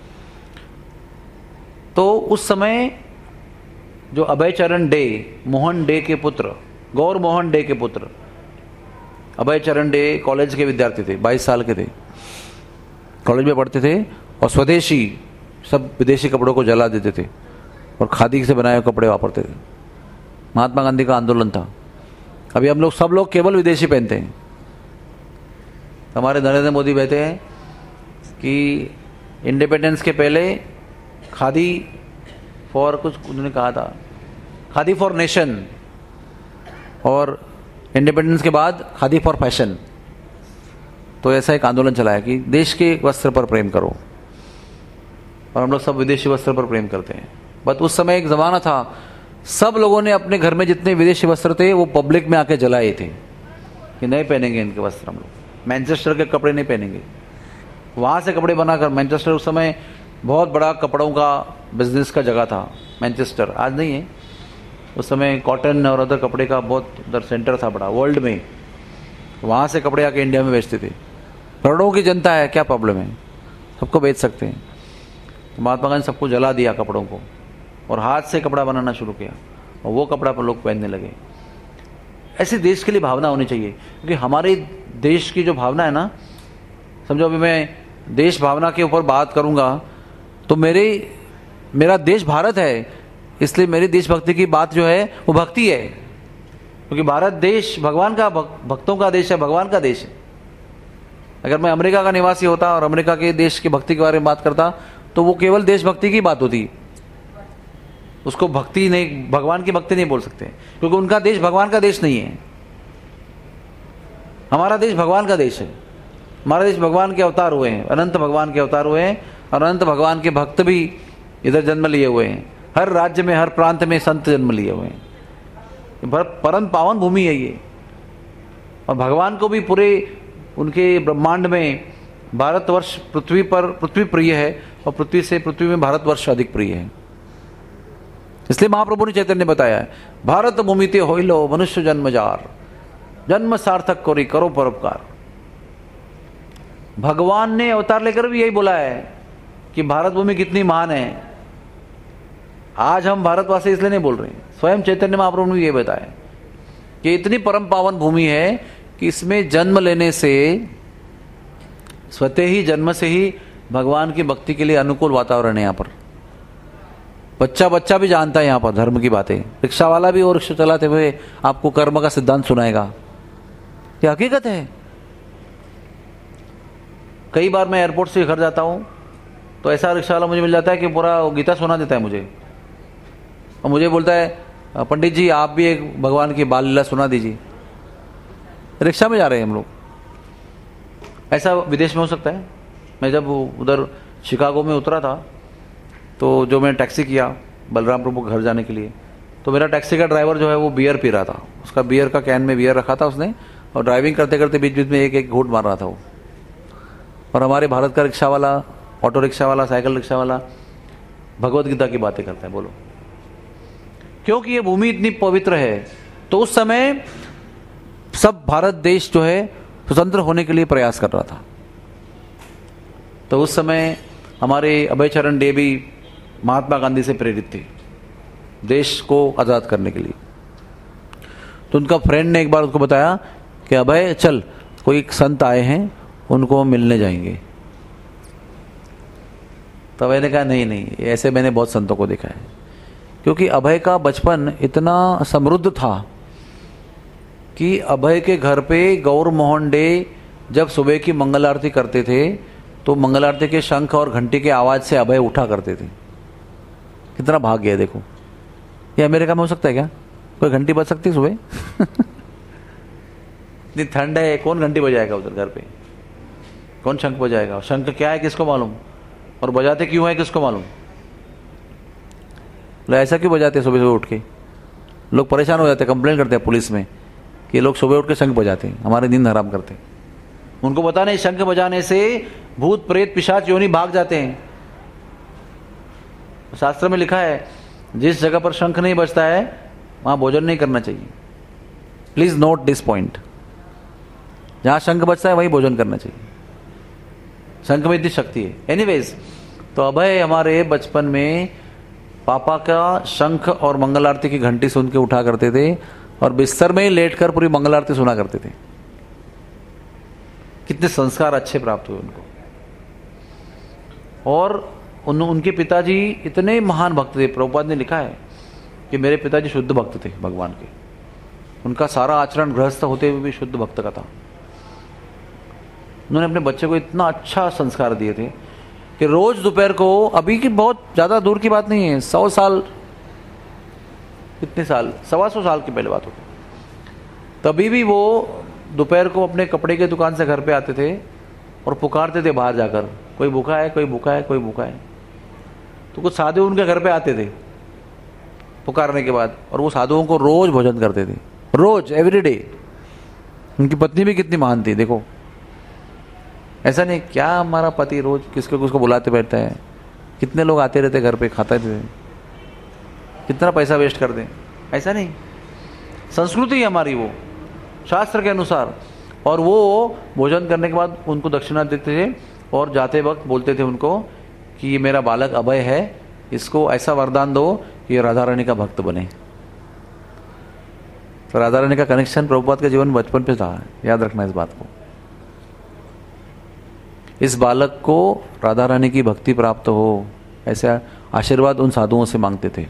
तो उस समय जो अभय चरण डे, मोहन डे के पुत्र, गौर मोहन डे के पुत्र अभय चरण डे कॉलेज के विद्यार्थी थे, 22 साल के थे, कॉलेज में पढ़ते थे, और स्वदेशी, सब विदेशी कपड़ों को जला देते थे और खादी से बनाए हुए कपड़े वापरते थे। महात्मा गांधी का आंदोलन था। अभी हम लोग सब लोग केवल विदेशी पहनते हैं। हमारे नरेंद्र मोदी कहते हैं कि इंडिपेंडेंस के पहले खादी फॉर, कुछ उन्होंने कहा था, खादी फॉर नेशन, और इंडिपेंडेंस के बाद खादी फॉर फैशन। तो ऐसा एक आंदोलन चलाया कि देश के वस्त्र पर प्रेम करो, और हम लोग सब विदेशी वस्त्र पर प्रेम करते हैं। बट उस समय एक ज़माना था, सब लोगों ने अपने घर में जितने विदेशी वस्त्र थे वो पब्लिक में आके जलाए थे कि नहीं पहनेंगे इनके वस्त्र, हम लोग मैनचेस्टर के कपड़े नहीं पहनेंगे। वहाँ से कपड़े बनाकर, मैनचेस्टर उस समय बहुत बड़ा कपड़ों का बिजनेस का जगह था मैनचेस्टर, आज नहीं है, उस समय कॉटन और अदर कपड़े का बहुत उधर सेंटर था बड़ा वर्ल्ड में। वहाँ से कपड़े आके इंडिया में बेचते थे। करोड़ों की जनता है, क्या प्रॉब्लम है, सबको बेच सकते हैं। तो महात्मा गांधी सबको जला दिया कपड़ों को और हाथ से कपड़ा बनाना शुरू किया और वो कपड़ा पर लोग पहनने लगे। ऐसे देश के लिए भावना होनी चाहिए, क्योंकि हमारे देश की जो भावना है ना, समझो अभी मैं देश भावना के ऊपर बात करूंगा तो मेरा देश भारत है, इसलिए मेरी देशभक्ति की बात जो है वो भक्ति है, क्योंकि भारत देश भगवान का भक्तों का देश है, भगवान का देश है। अगर मैं अमेरिका का निवासी होता और अमेरिका के देश की भक्ति के बारे में बात करता तो वो केवल देशभक्ति की बात होती, उसको भक्ति नहीं, भगवान की भक्ति नहीं बोल सकते, क्योंकि उनका देश भगवान का देश नहीं है। हमारा देश भगवान का देश है। हमारा देश भगवान के अवतार हुए हैं, अनंत भगवान के अवतार हुए हैं और अनंत भगवान के भक्त भी इधर जन्म लिए हुए हैं। हर राज्य में, हर प्रांत में संत जन्म लिए हुए हैं। परम पावन भूमि है ये, और भगवान को भी पूरे उनके ब्रह्मांड में भारतवर्ष पृथ्वी प्रिय है और पृथ्वी में भारतवर्ष अधिक प्रिय है। इसलिए महाप्रभु ने चैतन्य बताया है, भारत भूमि ते होइलो मनुष्य जन्म जार, जन्म सार्थक करो परोपकार। भगवान ने अवतार लेकर भी यही बोला है कि भारत भूमि कितनी महान है। आज हम भारतवासी इसलिए नहीं बोल रहे हैं, स्वयं चैतन्य महाप्रभु ने ये बताया कि इतनी परम पावन भूमि है कि इसमें जन्म लेने से, स्वतः ही जन्म से ही भगवान की भक्ति के लिए अनुकूल वातावरण है। यहाँ पर बच्चा भी जानता है यहाँ पर धर्म की बातें। रिक्शा वाला भी और रिक्शा चलाते हुए आपको कर्म का सिद्धांत सुनाएगा, ये हकीकत है। कई बार मैं एयरपोर्ट से घर जाता हूँ तो ऐसा रिक्शा वाला मुझे मिल जाता है कि पूरा गीता सुना देता है मुझे, और मुझे बोलता है पंडित जी आप भी एक भगवान की बाल लीला सुना दीजिए। रिक्शा में जा रहे हैं हम लोग, ऐसा विदेश में हो सकता है। मैं जब उधर शिकागो में उतरा था तो जो मैंने टैक्सी किया बलराम प्रभु के घर जाने के लिए, तो मेरा टैक्सी का ड्राइवर जो है वो बियर पी रहा था। उसका बियर का कैन में बियर रखा था उसने, और ड्राइविंग करते करते बीच बीच में एक घूंट मार रहा था वो। और हमारे भारत का रिक्शा वाला, ऑटो रिक्शा वाला, साइकिल रिक्शा वाला भगवत गीता की बातें करता है। बोलो, क्योंकि ये भूमि इतनी पवित्र है। तो उस समय सब भारत देश जो है स्वतंत्र होने के लिए प्रयास कर रहा था। तो उस समय हमारे अभय चरण डे भी महात्मा गांधी से प्रेरित थे देश को आजाद करने के लिए। तो उनका फ्रेंड ने एक बार उसको बताया कि अभय चल, कोई एक संत आए हैं, उनको मिलने जाएंगे। तो अभय ने कहा नहीं, ऐसे मैंने बहुत संतों को देखा है। क्योंकि अभय का बचपन इतना समृद्ध था कि अभय के घर पे गौर मोहन डे जब सुबह की मंगल आरती करते थे तो मंगल आरती के शंख और घंटी के आवाज से अभय उठा करते थे। कितना भाग्य है देखो। ये अमेरिका में हो सकता है क्या? कोई घंटी बज सकती है सुबह? इतनी ठंड है, कौन घंटी बजाएगा उधर घर पे? कौन शंख बजाएगा? शंख क्या है किसको मालूम, और बजाते क्यों है किसको मालूम? ऐसा क्यों बजाते सुबह सुबह उठ के? लोग परेशान हो जाते, कंप्लेन करते हैं पुलिस में कि लोग सुबह उठ के शंख बजाते हैं, हमारे नींद हराम करते हैं। उनको पता नहीं शंख बजाने से भूत प्रेत पिशाच योनि भाग जाते हैं। शास्त्र में लिखा है जिस जगह पर शंख नहीं बजता है वहां भोजन नहीं करना चाहिए। प्लीज नोट दिस पॉइंट, जहां शंख बजता है वहीं भोजन करना चाहिए। शंख में इतनी शक्ति है। एनीवेज, तो अभय हमारे बचपन में पापा का शंख और मंगल आरती की घंटी सुन के उठा करते थे और बिस्तर में ही लेटकर पूरी मंगल आरती सुना करते थे। कितने संस्कार अच्छे प्राप्त हुए उनको। और उनके पिताजी इतने महान भक्त थे। प्रभुपाद ने लिखा है कि मेरे पिताजी शुद्ध भक्त थे भगवान के। उनका सारा आचरण गृहस्थ होते हुए भी शुद्ध भक्त का था। उन्होंने अपने बच्चे को इतना अच्छा संस्कार दिए थे कि रोज दोपहर को, अभी की बहुत ज्यादा दूर की बात नहीं है, 100 साल, कितने साल, 125 साल की पहले बात होती, तभी भी वो दोपहर को अपने कपड़े के दुकान से घर पे आते थे और पुकारते थे बाहर जाकर, कोई भूखा है, कोई भूखा है, कोई भूखा है। तो कुछ साधु उनके घर पे आते थे पुकारने के बाद, और वो साधुओं को रोज भोजन करते थे, रोज, एवरीडे। उनकी पत्नी भी कितनी महान थी देखो। ऐसा नहीं क्या हमारा पति रोज किसको किसको बुलाते बैठता है, कितने लोग आते रहते घर पे, खाते रहते, कितना पैसा वेस्ट कर दें। ऐसा नहीं, संस्कृति है हमारी वो, शास्त्र के अनुसार। और वो भोजन करने के बाद उनको दक्षिणा देते थे और जाते वक्त बोलते थे उनको कि ये मेरा बालक अभय है, इसको ऐसा वरदान दो कि ये राधा रानी का भक्त बने। तो राधा रानी का कनेक्शन प्रभुपाद के जीवन बचपन पे था, याद रखना इस बात को। इस बालक को राधा रानी की भक्ति प्राप्त हो, ऐसा आशीर्वाद उन साधुओं से मांगते थे।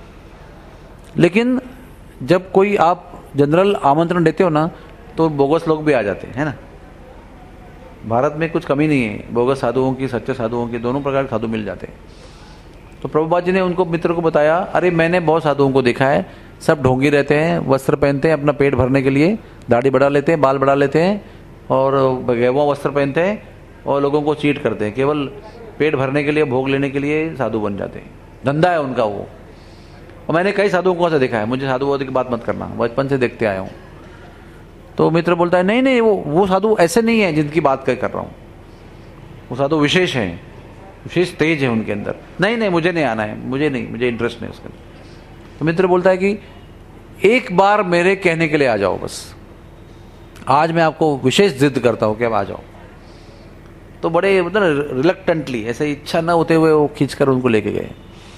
लेकिन जब कोई आप जनरल आमंत्रण देते हो ना, तो बोगस लोग भी आ जाते हैं, है ना। भारत में कुछ कमी नहीं है, बोगस साधुओं की, सच्चे साधुओं की, दोनों प्रकार के साधु मिल जाते हैं। तो प्रभुपाद जी ने उनको मित्र को बताया, अरे मैंने बहुत साधुओं को देखा है, सब ढोंगी रहते हैं, वस्त्र पहनते हैं अपना पेट भरने के लिए, दाढ़ी बढ़ा लेते हैं, बाल बढ़ा लेते हैं और गेरुआ वस्त्र पहनते हैं और लोगों को चीट करते हैं, केवल पेट भरने के लिए, भोग लेने के लिए साधु बन जाते हैं, धंधा है उनका वो। और मैंने कई साधुओं को ऐसा देखा है, मुझे साधुवाद की बात मत करना, बचपन से देखते आया हूँ। तो मित्र बोलता है, नहीं नहीं, वो साधु ऐसे नहीं है जिनकी बात कर रहा हूँ, वो साधु विशेष हैं, विशेष तेज है उनके अंदर। नहीं नहीं, मुझे नहीं आना है, मुझे इंटरेस्ट नहीं उसका। तो मित्र बोलता है कि एक बार मेरे कहने के लिए आ जाओ, बस आज मैं आपको विशेष जिद करता हूँ कि अब आ जाओ। तो बड़े मतलब रिलक्टेंटली, ऐसे इच्छा न होते हुए वो खींचकर उनको लेके गए।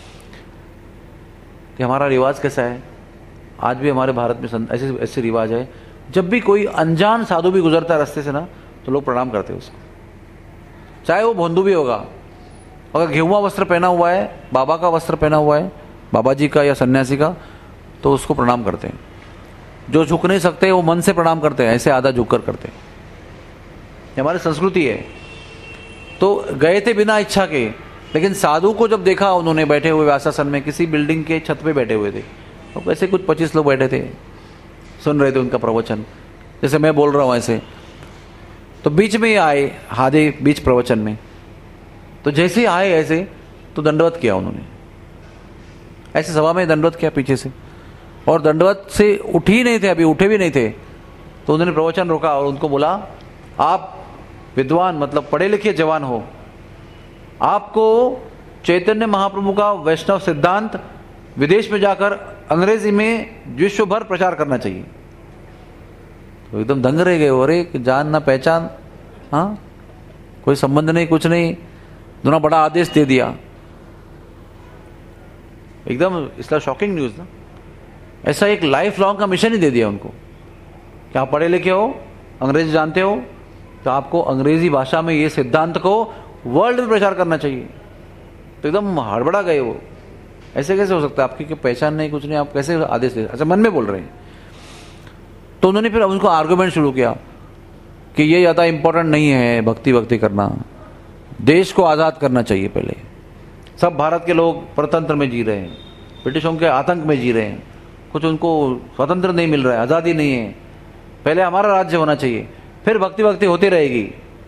कि हमारा रिवाज कैसा है, आज भी हमारे भारत में ऐसे ऐसे रिवाज है, जब भी कोई अनजान साधु भी गुजरता है रास्ते से ना, तो लोग प्रणाम करते हैं उसको, चाहे वो भोंदू भी होगा। अगर गेहुआ वस्त्र पहना हुआ है, बाबा का वस्त्र पहना हुआ है, बाबा जी का या सन्यासी का, तो उसको प्रणाम करते हैं। जो झुक नहीं सकते वो मन से प्रणाम करते हैं, ऐसे आधा झुक कर करते हैं, हमारी संस्कृति है। तो गए थे बिना इच्छा के, लेकिन साधु को जब देखा उन्होंने बैठे हुए व्यासासन में, किसी बिल्डिंग के छत पे बैठे हुए थे, तो ऐसे कुछ 25 लोग बैठे थे, सुन रहे थे उनका प्रवचन, जैसे मैं बोल रहा हूँ ऐसे। तो बीच में ही आए, हादे बीच प्रवचन में, तो जैसे आए ऐसे तो दंडवत किया उन्होंने, ऐसे सभा में दंडवत किया पीछे से, और दंडवत से उठ ही नहीं थे, अभी उठे भी नहीं थे। तो उन्होंने प्रवचन रोका और उनको बोला, आप विद्वान मतलब पढ़े लिखे जवान हो, आपको चैतन्य महाप्रभु का वैष्णव सिद्धांत विदेश में जाकर अंग्रेजी में विश्व भर प्रचार करना चाहिए। तो एकदम दंग रह गए, अरे जान ना पहचान, हाँ कोई संबंध नहीं, कुछ नहीं, दोनों बड़ा आदेश दे दिया एकदम। इसलिए शॉकिंग न्यूज ना, ऐसा एक लाइफ लॉन्ग का मिशन ही दे दिया उनको कि आप पढ़े लिखे हो, अंग्रेजी जानते हो, तो आपको अंग्रेजी भाषा में ये सिद्धांत को वर्ल्ड में प्रचार करना चाहिए। तो एकदम हड़बड़ा गए वो, ऐसे कैसे हो सकता है, आपकी पहचान नहीं, कुछ नहीं, आप कैसे आदेश दे, अच्छा मन में बोल रहे हैं। तो उन्होंने फिर उनको आर्गुमेंट शुरू किया कि ये ज़्यादा इंपॉर्टेंट नहीं है भक्ति करना, देश को आज़ाद करना चाहिए पहले। सब भारत के लोग परतंत्र में जी रहे हैं, ब्रिटिशों के आतंक में जी रहे हैं, कुछ उनको स्वतंत्र नहीं मिल रहा है, आज़ादी नहीं है, पहले हमारा राज्य होना चाहिए, फिर भक्ति होती रहेगी।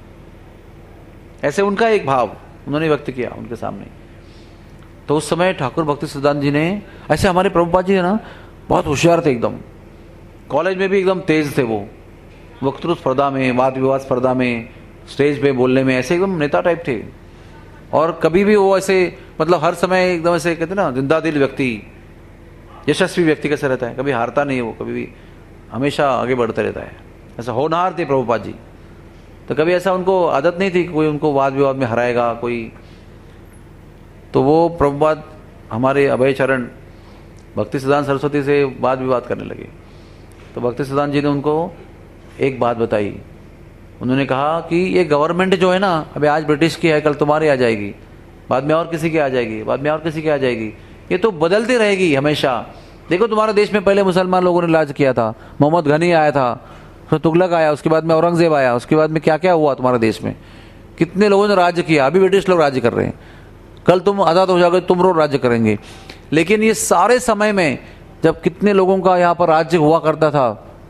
ऐसे उनका एक भाव उन्होंने व्यक्त किया उनके सामने। तो उस समय ठाकुर भक्ति सिद्धांत जी ने, ऐसे हमारे प्रभुपाद जी है ना, बहुत होशियार थे एकदम, कॉलेज में भी एकदम तेज थे वो, वक्तृत्व स्पर्धा में, वाद विवाद स्पर्धा में, स्टेज पे बोलने में, ऐसे एकदम नेता टाइप थे। और कभी भी वो ऐसे मतलब हर समय एकदम ऐसे कहते ना जिंदा दिल व्यक्ति, यशस्वी व्यक्ति कैसे रहता है, कभी हारता नहीं है वो, कभी भी हमेशा आगे बढ़ता रहता है, ऐसा होनहार थे प्रभुपाद जी। तो कभी ऐसा उनको आदत नहीं थी कि कोई उनको वाद विवाद में हराएगा कोई। तो वो प्रभुपाद हमारे अभय चरण भक्ति सिद्धांत सरस्वती से वाद विवाद करने लगे। तो भक्ति सिद्धांत जी ने उनको एक बात बताई, उन्होंने कहा कि ये गवर्नमेंट जो है ना, अभी आज ब्रिटिश की है, कल तुम्हारी आ जाएगी, बाद में और किसी की आ जाएगी, बाद में और किसी की आ जाएगी, ये तो बदलती रहेगी हमेशा। देखो तुम्हारे देश में पहले मुसलमान लोगों ने राज किया था, मोहम्मद घनी आया था, फिर तुगलक आया, उसके बाद में औरंगजेब आया, उसके बाद में क्या क्या हुआ तुम्हारे देश में, कितने लोगों ने राज्य किया, अभी ब्रिटिश लोग राज्य कर रहे हैं, कल तुम आज़ाद हो जाओगे तुम लोग राज्य करेंगे। लेकिन ये सारे समय में जब कितने लोगों का यहाँ पर राज्य हुआ करता था,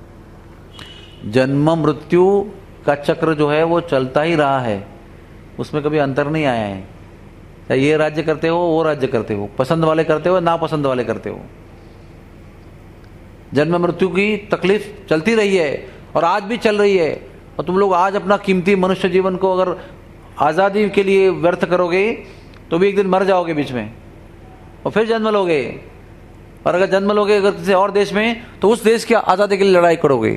जन्म मृत्यु का चक्र जो है वो चलता ही रहा है, उसमें कभी अंतर नहीं आया है। चाहे ये राज्य करते हो, वो राज्य करते हो, पसंद वाले करते हो, ना पसंद वाले करते हो, जन्म मृत्यु की तकलीफ चलती रही है और आज भी चल रही है। और तुम लोग आज अपना कीमती मनुष्य जीवन को अगर आज़ादी के लिए व्यर्थ करोगे तो भी एक दिन मर जाओगे बीच में और फिर जन्म लोगे, और अगर जन्म लोगे अगर किसी और देश में तो उस देश की आज़ादी के लिए लड़ाई करोगे।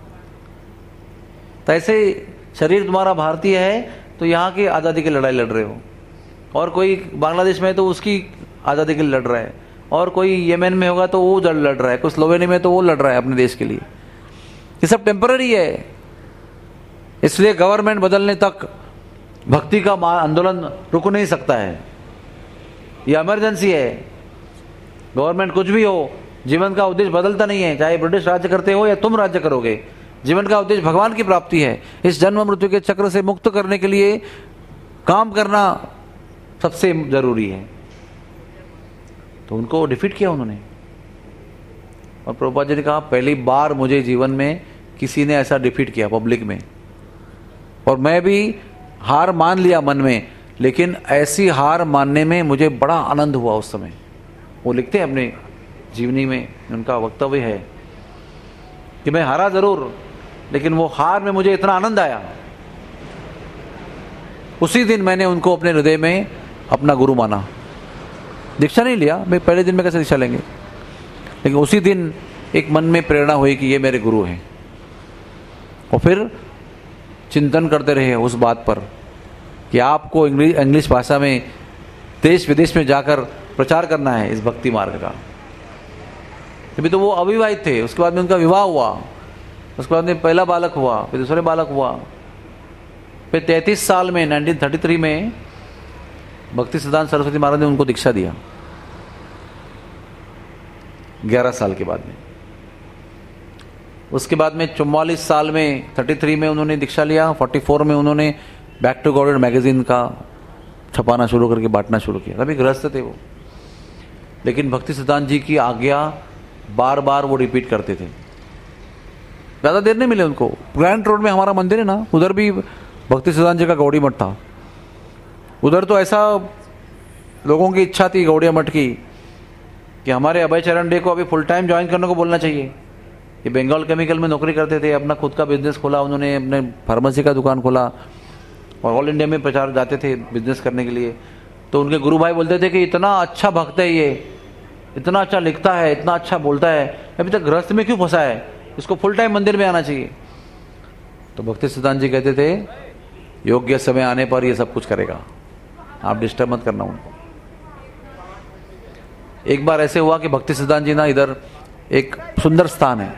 तो ऐसे शरीर तुम्हारा भारतीय है तो यहाँ की आज़ादी की लड़ाई लड़ रहे हो, और कोई बांग्लादेश में है तो उसकी आज़ादी के लिए लड़ रहा है, और कोई येमेन में होगा तो वो लड़ रहा है, कोई स्लोवेनिया में तो वो लड़ रहा है अपने देश के लिए। ये सब टेम्पररी है, इसलिए गवर्नमेंट बदलने तक भक्ति का आंदोलन रुक नहीं सकता है। ये इमरजेंसी है। गवर्नमेंट कुछ भी हो, जीवन का उद्देश्य बदलता नहीं है, चाहे ब्रिटिश राज्य करते हो या तुम राज्य करोगे, जीवन का उद्देश्य भगवान की प्राप्ति है। इस जन्म मृत्यु के चक्र से मुक्त करने के लिए काम करना सबसे जरूरी है। तो उनको डिफीट किया उन्होंने, और प्रभुपाद जी ने कहा पहली बार मुझे जीवन में किसी ने ऐसा डिफीट किया पब्लिक में, और मैं भी हार मान लिया मन में, लेकिन ऐसी हार मानने में मुझे बड़ा आनंद हुआ उस समय। वो लिखते हैं अपने जीवनी में, उनका वक्तव्य है कि मैं हारा जरूर, लेकिन वो हार में मुझे इतना आनंद आया। उसी दिन मैंने उनको अपने हृदय में अपना गुरु माना। दीक्षा नहीं लिया, मैं पहले दिन में कैसे दीक्षा लेंगे, लेकिन उसी दिन एक मन में प्रेरणा हुई कि ये मेरे गुरु हैं। और फिर चिंतन करते रहे उस बात पर कि आपको इंग्लिश भाषा में देश विदेश में जाकर प्रचार करना है इस भक्ति मार्ग का। अभी तो वो अविवाहित थे, उसके बाद में उनका विवाह हुआ, उसके बाद में पहला बालक हुआ, फिर दूसरे बालक हुआ, फिर 33 साल में 1933 में भक्ति सिद्धांत सरस्वती महाराज ने उनको दीक्षा दिया 11 साल के बाद में। उसके बाद में 44 साल में 33 में उन्होंने दीक्षा लिया, 44 में उन्होंने बैक टू गॉड मैगजीन का छपाना शुरू करके बांटना शुरू किया। अभी गृहस्थ थे वो, लेकिन भक्ति सिद्धांत जी की आज्ञा बार बार वो रिपीट करते थे। ज़्यादा देर नहीं मिले उनको। ग्रैंड रोड में हमारा मंदिर है ना, उधर भी भक्ति सिद्धांत जी का गौड़ी मठ था। उधर तो ऐसा लोगों की इच्छा थी गौड़िया मठ की कि हमारे अभय चरण डे को अभी फुल टाइम ज्वाइन करने को बोलना चाहिए। ये बंगाल केमिकल में नौकरी करते थे, अपना खुद का बिजनेस खोला उन्होंने, अपने फार्मेसी का दुकान खोला, और ऑल इंडिया में प्रचार जाते थे बिजनेस करने के लिए। तो उनके गुरु भाई बोलते थे कि इतना अच्छा भक्त है ये, इतना अच्छा लिखता है, इतना अच्छा बोलता है, अभी तक गृहस्थ में क्यों फंसा है, इसको फुल टाइम मंदिर में आना चाहिए। तो भक्ति सिद्धांत जी कहते थे योग्य समय आने पर ये सब कुछ करेगा, आप डिस्टर्ब मत करना उनको। एक बार ऐसे हुआ कि भक्ति सिद्धांत जी ना इधर एक सुंदर स्थान है,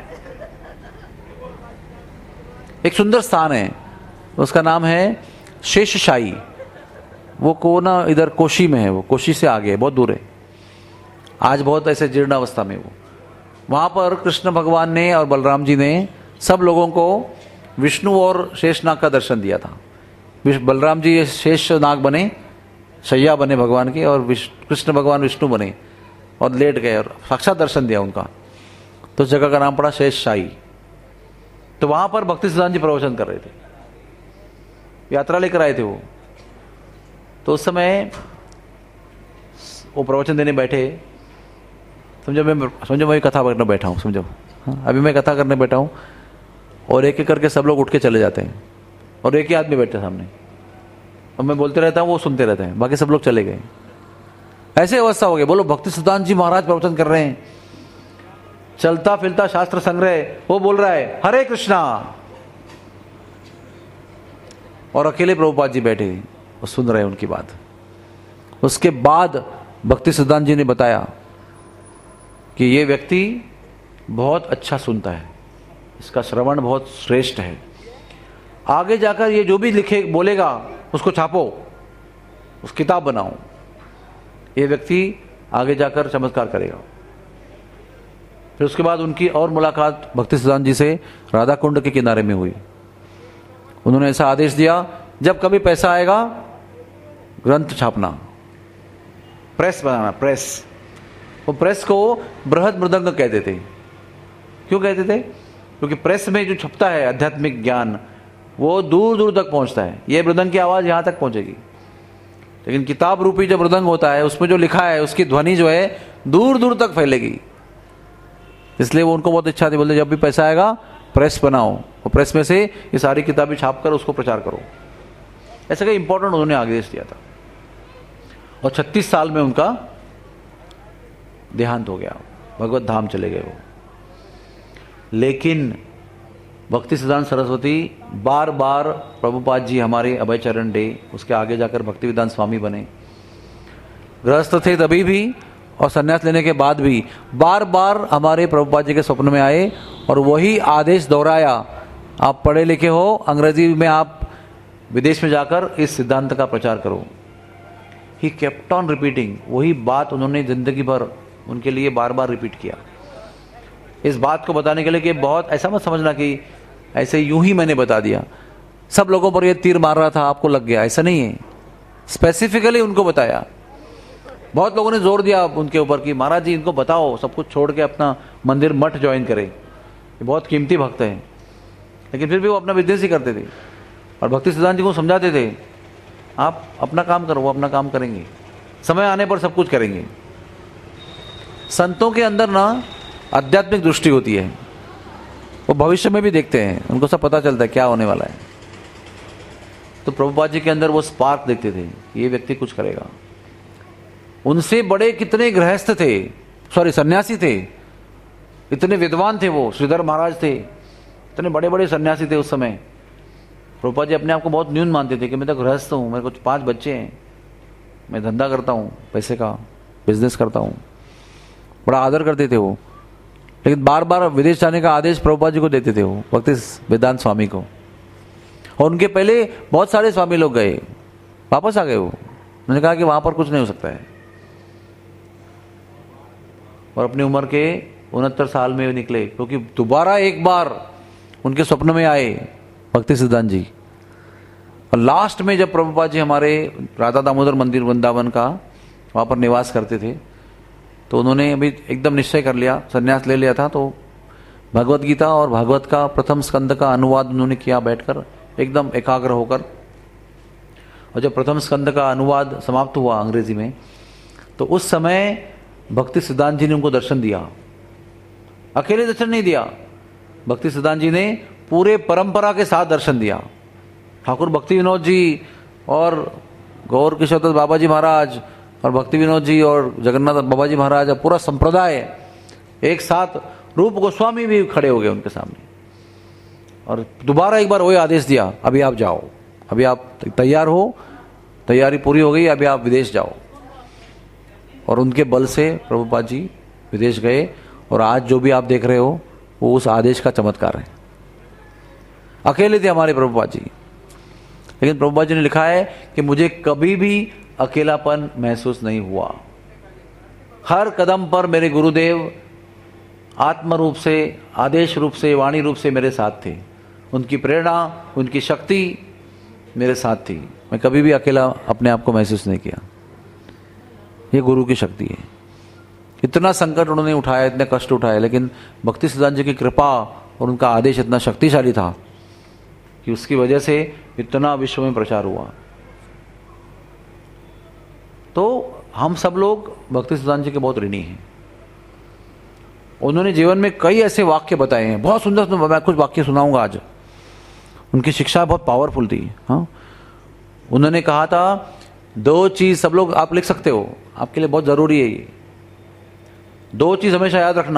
एक सुंदर स्थान है, उसका नाम है शेषशाही। वो को ना इधर कोशी में है, वो कोशी से आगे है, बहुत दूर है, आज बहुत ऐसे जीर्ण अवस्था में वो। वहां पर कृष्ण भगवान ने और बलराम जी ने सब लोगों को विष्णु और शेषनाग का दर्शन दिया था। बलराम जी शेष नाग बने, शैया बने भगवान की, और कृष्ण भगवान विष्णु बने और लेट गए और साक्षात दर्शन दिया उनका। तो उस जगह का नाम पड़ा शेषशाही। तो वहां पर भक्ति सिद्धांत जी प्रवचन कर रहे थे, यात्रा लेकर आए थे वो। तो उस समय वो प्रवचन देने बैठे, समझो मैं कथा करने बैठा हूँ, समझो अभी मैं कथा करने बैठा हूँ, और एक एक करके सब लोग उठ के चले जाते हैं, और एक ही आदमी बैठे सामने, और मैं बोलते रहता हूँ, वो सुनते रहते हैं, बाकी सब लोग चले गए। ऐसे अवस्था हो गई। बोलो भक्ति सिद्धांत जी महाराज प्रवचन कर रहे हैं, चलता फिरता शास्त्र संग्रह, वो बोल रहा है हरे कृष्णा, और अकेले प्रभुपाद जी बैठे और सुन रहे हैं उनकी बात। उसके बाद भक्ति सिद्धांत जी ने बताया कि ये व्यक्ति बहुत अच्छा सुनता है, इसका श्रवण बहुत श्रेष्ठ है, आगे जाकर ये जो भी लिखे बोलेगा उसको छापो, उस किताब बनाओ, ये व्यक्ति आगे जाकर चमत्कार करेगा। फिर उसके बाद उनकी और मुलाकात भक्ति सिद्धांत जी से राधा कुंड के किनारे में हुई। उन्होंने ऐसा आदेश दिया, जब कभी पैसा आएगा ग्रंथ छापना, प्रेस बनाना, प्रेस। वो प्रेस को बृहद मृदंग कहते थे। क्यों कहते थे? क्योंकि प्रेस में जो छपता है आध्यात्मिक ज्ञान वो दूर दूर तक पहुंचता है। ये मृदंग की आवाज यहां तक पहुंचेगी, लेकिन किताब रूपी जो मृदंग होता है उसमें जो लिखा है उसकी ध्वनि जो है दूर दूर तक फैलेगी। इसलिए वो उनको बहुत इच्छा थी, बोलते जब भी पैसा आएगा प्रेस बनाओ, और प्रेस में से ये सारी किताबें छाप कर उसको प्रचार करो। ऐसा कई इंपॉर्टेंट उन्होंने आदेश दिया था। और 36 साल में उनका देहांत हो गया, भगवत धाम चले गए वो। लेकिन भक्ति सिद्धांत सरस्वती बार बार, प्रभुपाद जी हमारे अभय चरण डे, उसके आगे जाकर भक्ति वेदांत स्वामी बने। गृहस्थ थे तभी भी और संन्यास लेने के बाद भी बार बार हमारे प्रभुपाद जी के स्वप्न में आए और वही आदेश दोहराया, आप पढ़े लिखे हो, अंग्रेजी में आप विदेश में जाकर इस सिद्धांत का प्रचार करो। ही केप्ट ऑन रिपीटिंग, वही बात उन्होंने जिंदगी भर उनके लिए बार बार रिपीट किया। इस बात को बताने के लिए कि बहुत ऐसा मत समझना कि ऐसे यूं ही मैंने बता दिया, सब लोगों पर ये तीर मार रहा था आपको लग गया, ऐसा नहीं है। स्पेसिफिकली उनको बताया। बहुत लोगों ने जोर दिया उनके ऊपर कि महाराज जी इनको बताओ सब कुछ छोड़ के अपना मंदिर मठ ज्वाइन करें, ये बहुत कीमती भक्त हैं। लेकिन फिर भी वो अपना बिजनेस ही करते थे और भक्ति सिद्धांत जी को समझाते थे, आप अपना काम करो, वो अपना काम करेंगे, समय आने पर सब कुछ करेंगे। संतों के अंदर ना आध्यात्मिक दृष्टि होती है, वो भविष्य में भी देखते हैं, उनको सब पता चलता है क्या होने वाला है। तो प्रभुपाद जी के अंदर वो स्पार्क देखते थे, ये व्यक्ति कुछ करेगा। उनसे बड़े कितने गृहस्थ थे, सॉरी सन्यासी थे, इतने विद्वान थे वो, श्रीधर महाराज थे, इतने बड़े बड़े सन्यासी थे उस समय। प्रभुपाद जी अपने आप को बहुत न्यून मानते थे कि मैं तो गृहस्थ हूँ, मेरे को 5 बच्चे हैं, मैं धंधा करता हूँ, पैसे का बिजनेस करता हूँ, बड़ा आदर करते थे वो। लेकिन बार बार विदेश जाने का आदेश प्रभुपाद जी को देते थे वो, भक्ति वेदांत स्वामी को। और उनके पहले बहुत सारे स्वामी लोग गए, वापस आ गए वो। उन्होंने कहा कि वहां पर कुछ नहीं हो सकता है। और अपनी उम्र के 69 साल में निकले, क्योंकि दोबारा एक बार उनके स्वप्न में आए भक्ति सिद्धांत जी। और लास्ट में जब प्रभुपाद जी हमारे राधा दामोदर मंदिर वृंदावन का वहां पर निवास करते थे, तो उन्होंने अभी एकदम निश्चय कर लिया, संन्यास ले लिया था। तो भगवत गीता और भागवत का प्रथम स्कंद का अनुवाद उन्होंने किया बैठकर, एकदम एकाग्र होकर। और जब प्रथम स्कंद का अनुवाद समाप्त हुआ अंग्रेजी में, तो उस समय भक्ति सिद्धांत जी ने उनको दर्शन दिया। अकेले दर्शन नहीं दिया, भक्ति सिद्धांत जी ने पूरे परंपरा के साथ दर्शन दिया। ठाकुर भक्ति विनोद जी और गौर किशोर दत्त बाबा जी महाराज और भक्ति विनोद जी और जगन्नाथ बाबा जी महाराज, पूरा संप्रदाय एक साथ, रूप गोस्वामी भी खड़े हो गए उनके सामने। और दोबारा एक बार वही आदेश दिया, अभी आप जाओ, अभी आप तैयार हो, तैयारी पूरी हो गई, अभी आप विदेश जाओ। और उनके बल से प्रभुपाद जी विदेश गए। और आज जो भी आप देख रहे हो वो उस आदेश का चमत्कार है। अकेले थे हमारे प्रभुपाद जी, लेकिन प्रभुपाद जी ने लिखा है कि मुझे कभी भी अकेलापन महसूस नहीं हुआ। हर कदम पर मेरे गुरुदेव आत्म रूप से, आदेश रूप से, वाणी रूप से मेरे साथ थे। उनकी प्रेरणा, उनकी शक्ति मेरे साथ थी। मैं कभी भी अकेला अपने आप को महसूस नहीं किया। ये गुरु की शक्ति है। इतना संकट उन्होंने उठाया, इतने कष्ट उठाए, लेकिन भक्ति सिद्धांत जी की कृपा और उनका आदेश इतना शक्तिशाली था कि उसकी वजह से इतना विश्व में प्रचार हुआ। तो हम सब लोग भक्ति सिद्धांत जी के बहुत ऋणी हैं। उन्होंने जीवन में कई ऐसे वाक्य बताए हैं, बहुत सुंदर सुंदर। मैं कुछ वाक्य सुनाऊंगा आज। उनकी शिक्षा बहुत पावरफुल थी। हाँ, उन्होंने कहा था 2 चीज, सब लोग आप लिख सकते हो, आपके लिए बहुत जरूरी है ये। 2 चीज हमेशा याद रखना,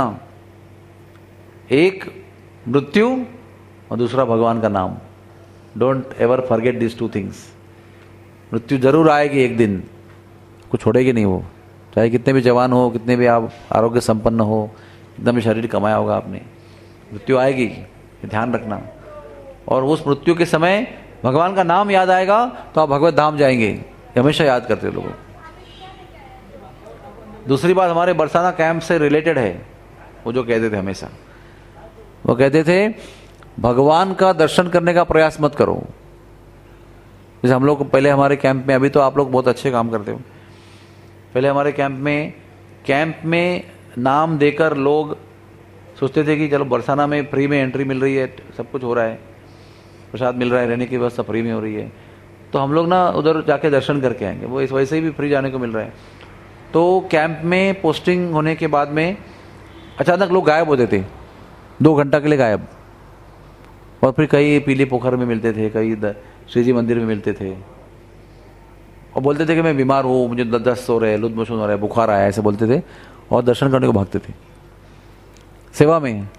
एक मृत्यु और दूसरा भगवान का नाम। Don't ever forget this 2 things. मृत्यु जरूर आएगी एक दिन, कुछ छोड़ेगी नहीं वो, चाहे कितने भी जवान हो, कितने भी आप आरोग्य संपन्न हो, एकदम शरीर कमाया होगा आपने, मृत्यु आएगी, ये ध्यान रखना। और उस मृत्यु के समय भगवान का नाम याद आएगा तो आप भगवत धाम जाएंगे, हमेशा याद करते लोगों। दूसरी बात हमारे बरसाना कैंप से रिलेटेड है। वो जो कहते थे हमेशा, वो कहते थे भगवान का दर्शन करने का प्रयास मत करो। जैसे हम लोग पहले हमारे कैंप में, अभी तो आप लोग बहुत अच्छे काम करते हो, पहले हमारे कैंप में नाम देकर लोग सोचते थे कि चलो बरसाना में फ्री में एंट्री मिल रही है, सब कुछ हो रहा है, प्रसाद मिल रहा है, रहने की व्यवस्था फ्री में हो रही है, तो हम लोग ना उधर जाके दर्शन करके आएंगे। वो इस वैसे ही भी फ्री जाने को मिल रहा है। तो कैंप में पोस्टिंग होने के बाद में अचानक लोग गायब होते थे, 2 घंटा के लिए गायब। और फिर कई पीली पोखर में मिलते थे, कई श्री जी मंदिर में मिलते थे। और बोलते थे कि मैं बीमार हूँ, मुझे दस्त हो रहे हैं, लूज मोशन हो रहा है, बुखार आया है, ऐसे बोलते थे और दर्शन करने को भागते थे सेवा में।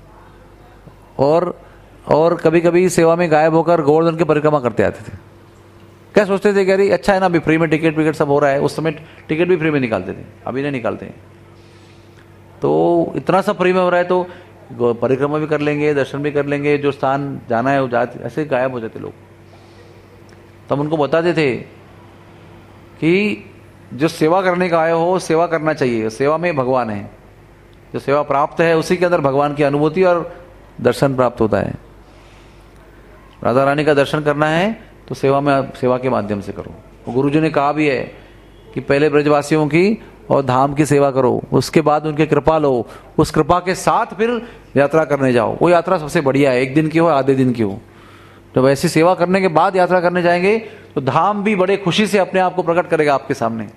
और कभी कभी सेवा में गायब होकर गोवर्धन की परिक्रमा करते आते थे। क्या सोचते थे कि अरे अच्छा है ना, अभी फ्री में टिकट विकेट सब हो रहा है। उस समय टिकट भी फ्री में निकालते थे, अभी नहीं निकालते हैं। तो इतना सब फ्री में हो रहा है तो परिक्रमा भी कर लेंगे, दर्शन भी कर लेंगे, जो स्थान जाना है वो जाते, ऐसे गायब हो जाते लोग। तब उनको बताते थे कि जो सेवा करने का आए हो सेवा करना चाहिए, सेवा में भगवान है, जो सेवा प्राप्त है उसी के अंदर भगवान की अनुभूति और दर्शन प्राप्त होता है। राधा रानी का दर्शन करना है तो सेवा के माध्यम से करो। गुरु जी ने कहा भी है कि पहले ब्रजवासियों की और धाम की सेवा करो, उसके बाद उनकी कृपा लो, उस कृपा के साथ फिर यात्रा करने जाओ। वो यात्रा सबसे बढ़िया है, 1 दिन की हो आधे दिन की हो। जब ऐसी सेवा करने के बाद यात्रा करने जाएंगे तो धाम भी बड़े खुशी से अपने आप को प्रकट करेगा आपके सामने,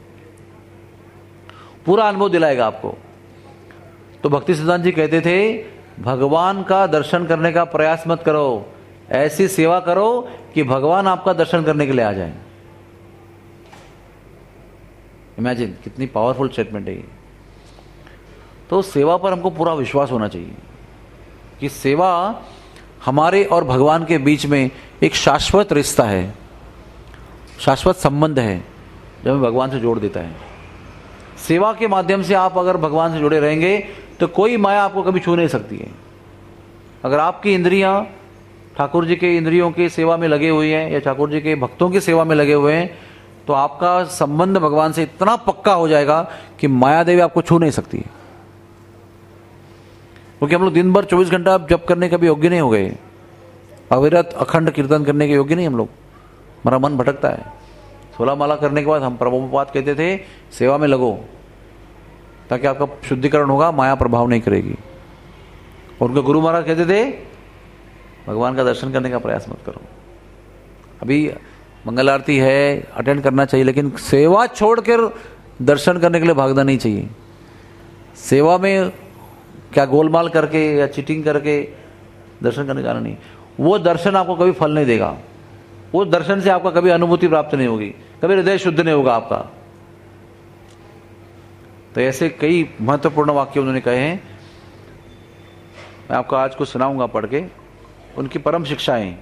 पूरा अनुभव दिलाएगा आपको। तो भक्ति सिद्धांत जी कहते थे भगवान का दर्शन करने का प्रयास मत करो, ऐसी सेवा करो कि भगवान आपका दर्शन करने के लिए आ जाए। इमेजिन कितनी पावरफुल स्टेटमेंट है ये। तो सेवा पर हमको पूरा विश्वास होना चाहिए कि सेवा हमारे और भगवान के बीच में एक शाश्वत रिश्ता है, शाश्वत संबंध है जो हमें भगवान से जोड़ देता है। सेवा के माध्यम से आप अगर भगवान से जुड़े रहेंगे तो कोई माया आपको कभी छू नहीं सकती है। अगर आपकी इंद्रियां ठाकुर जी के इंद्रियों की सेवा में लगे हुए हैं या ठाकुर जी के भक्तों की सेवा में लगे हुए हैं तो आपका संबंध भगवान से इतना पक्का हो जाएगा कि माया देवी आपको छू नहीं सकती। क्योंकि हम लोग दिन भर 24 घंटा जप करने के भी योग्य नहीं हो गए, अविरत अखंड कीर्तन करने के योग्य नहीं हम लोग, हमारा मन भटकता है। 16 माला करने के बाद हम प्रभुपाद कहते थे सेवा में लगो ताकि आपका शुद्धिकरण होगा, माया प्रभाव नहीं करेगी। और उनके गुरु महाराज कहते थे भगवान का दर्शन करने का प्रयास मत करो। अभी मंगल आरती है, अटेंड करना चाहिए, लेकिन सेवा छोड़कर दर्शन करने के लिए भागना नहीं चाहिए। सेवा में क्या गोलमाल करके या चीटिंग करके दर्शन करने जाना नहीं। वो दर्शन आपको कभी फल नहीं देगा, वो दर्शन से आपका कभी अनुभूति प्राप्त नहीं होगी, कभी हृदय शुद्ध नहीं होगा आपका। तो ऐसे कई महत्वपूर्ण वाक्य उन्होंने कहे हैं, मैं आपको आज कुछ सुनाऊंगा पढ़ के, उनकी परम शिक्षाएं।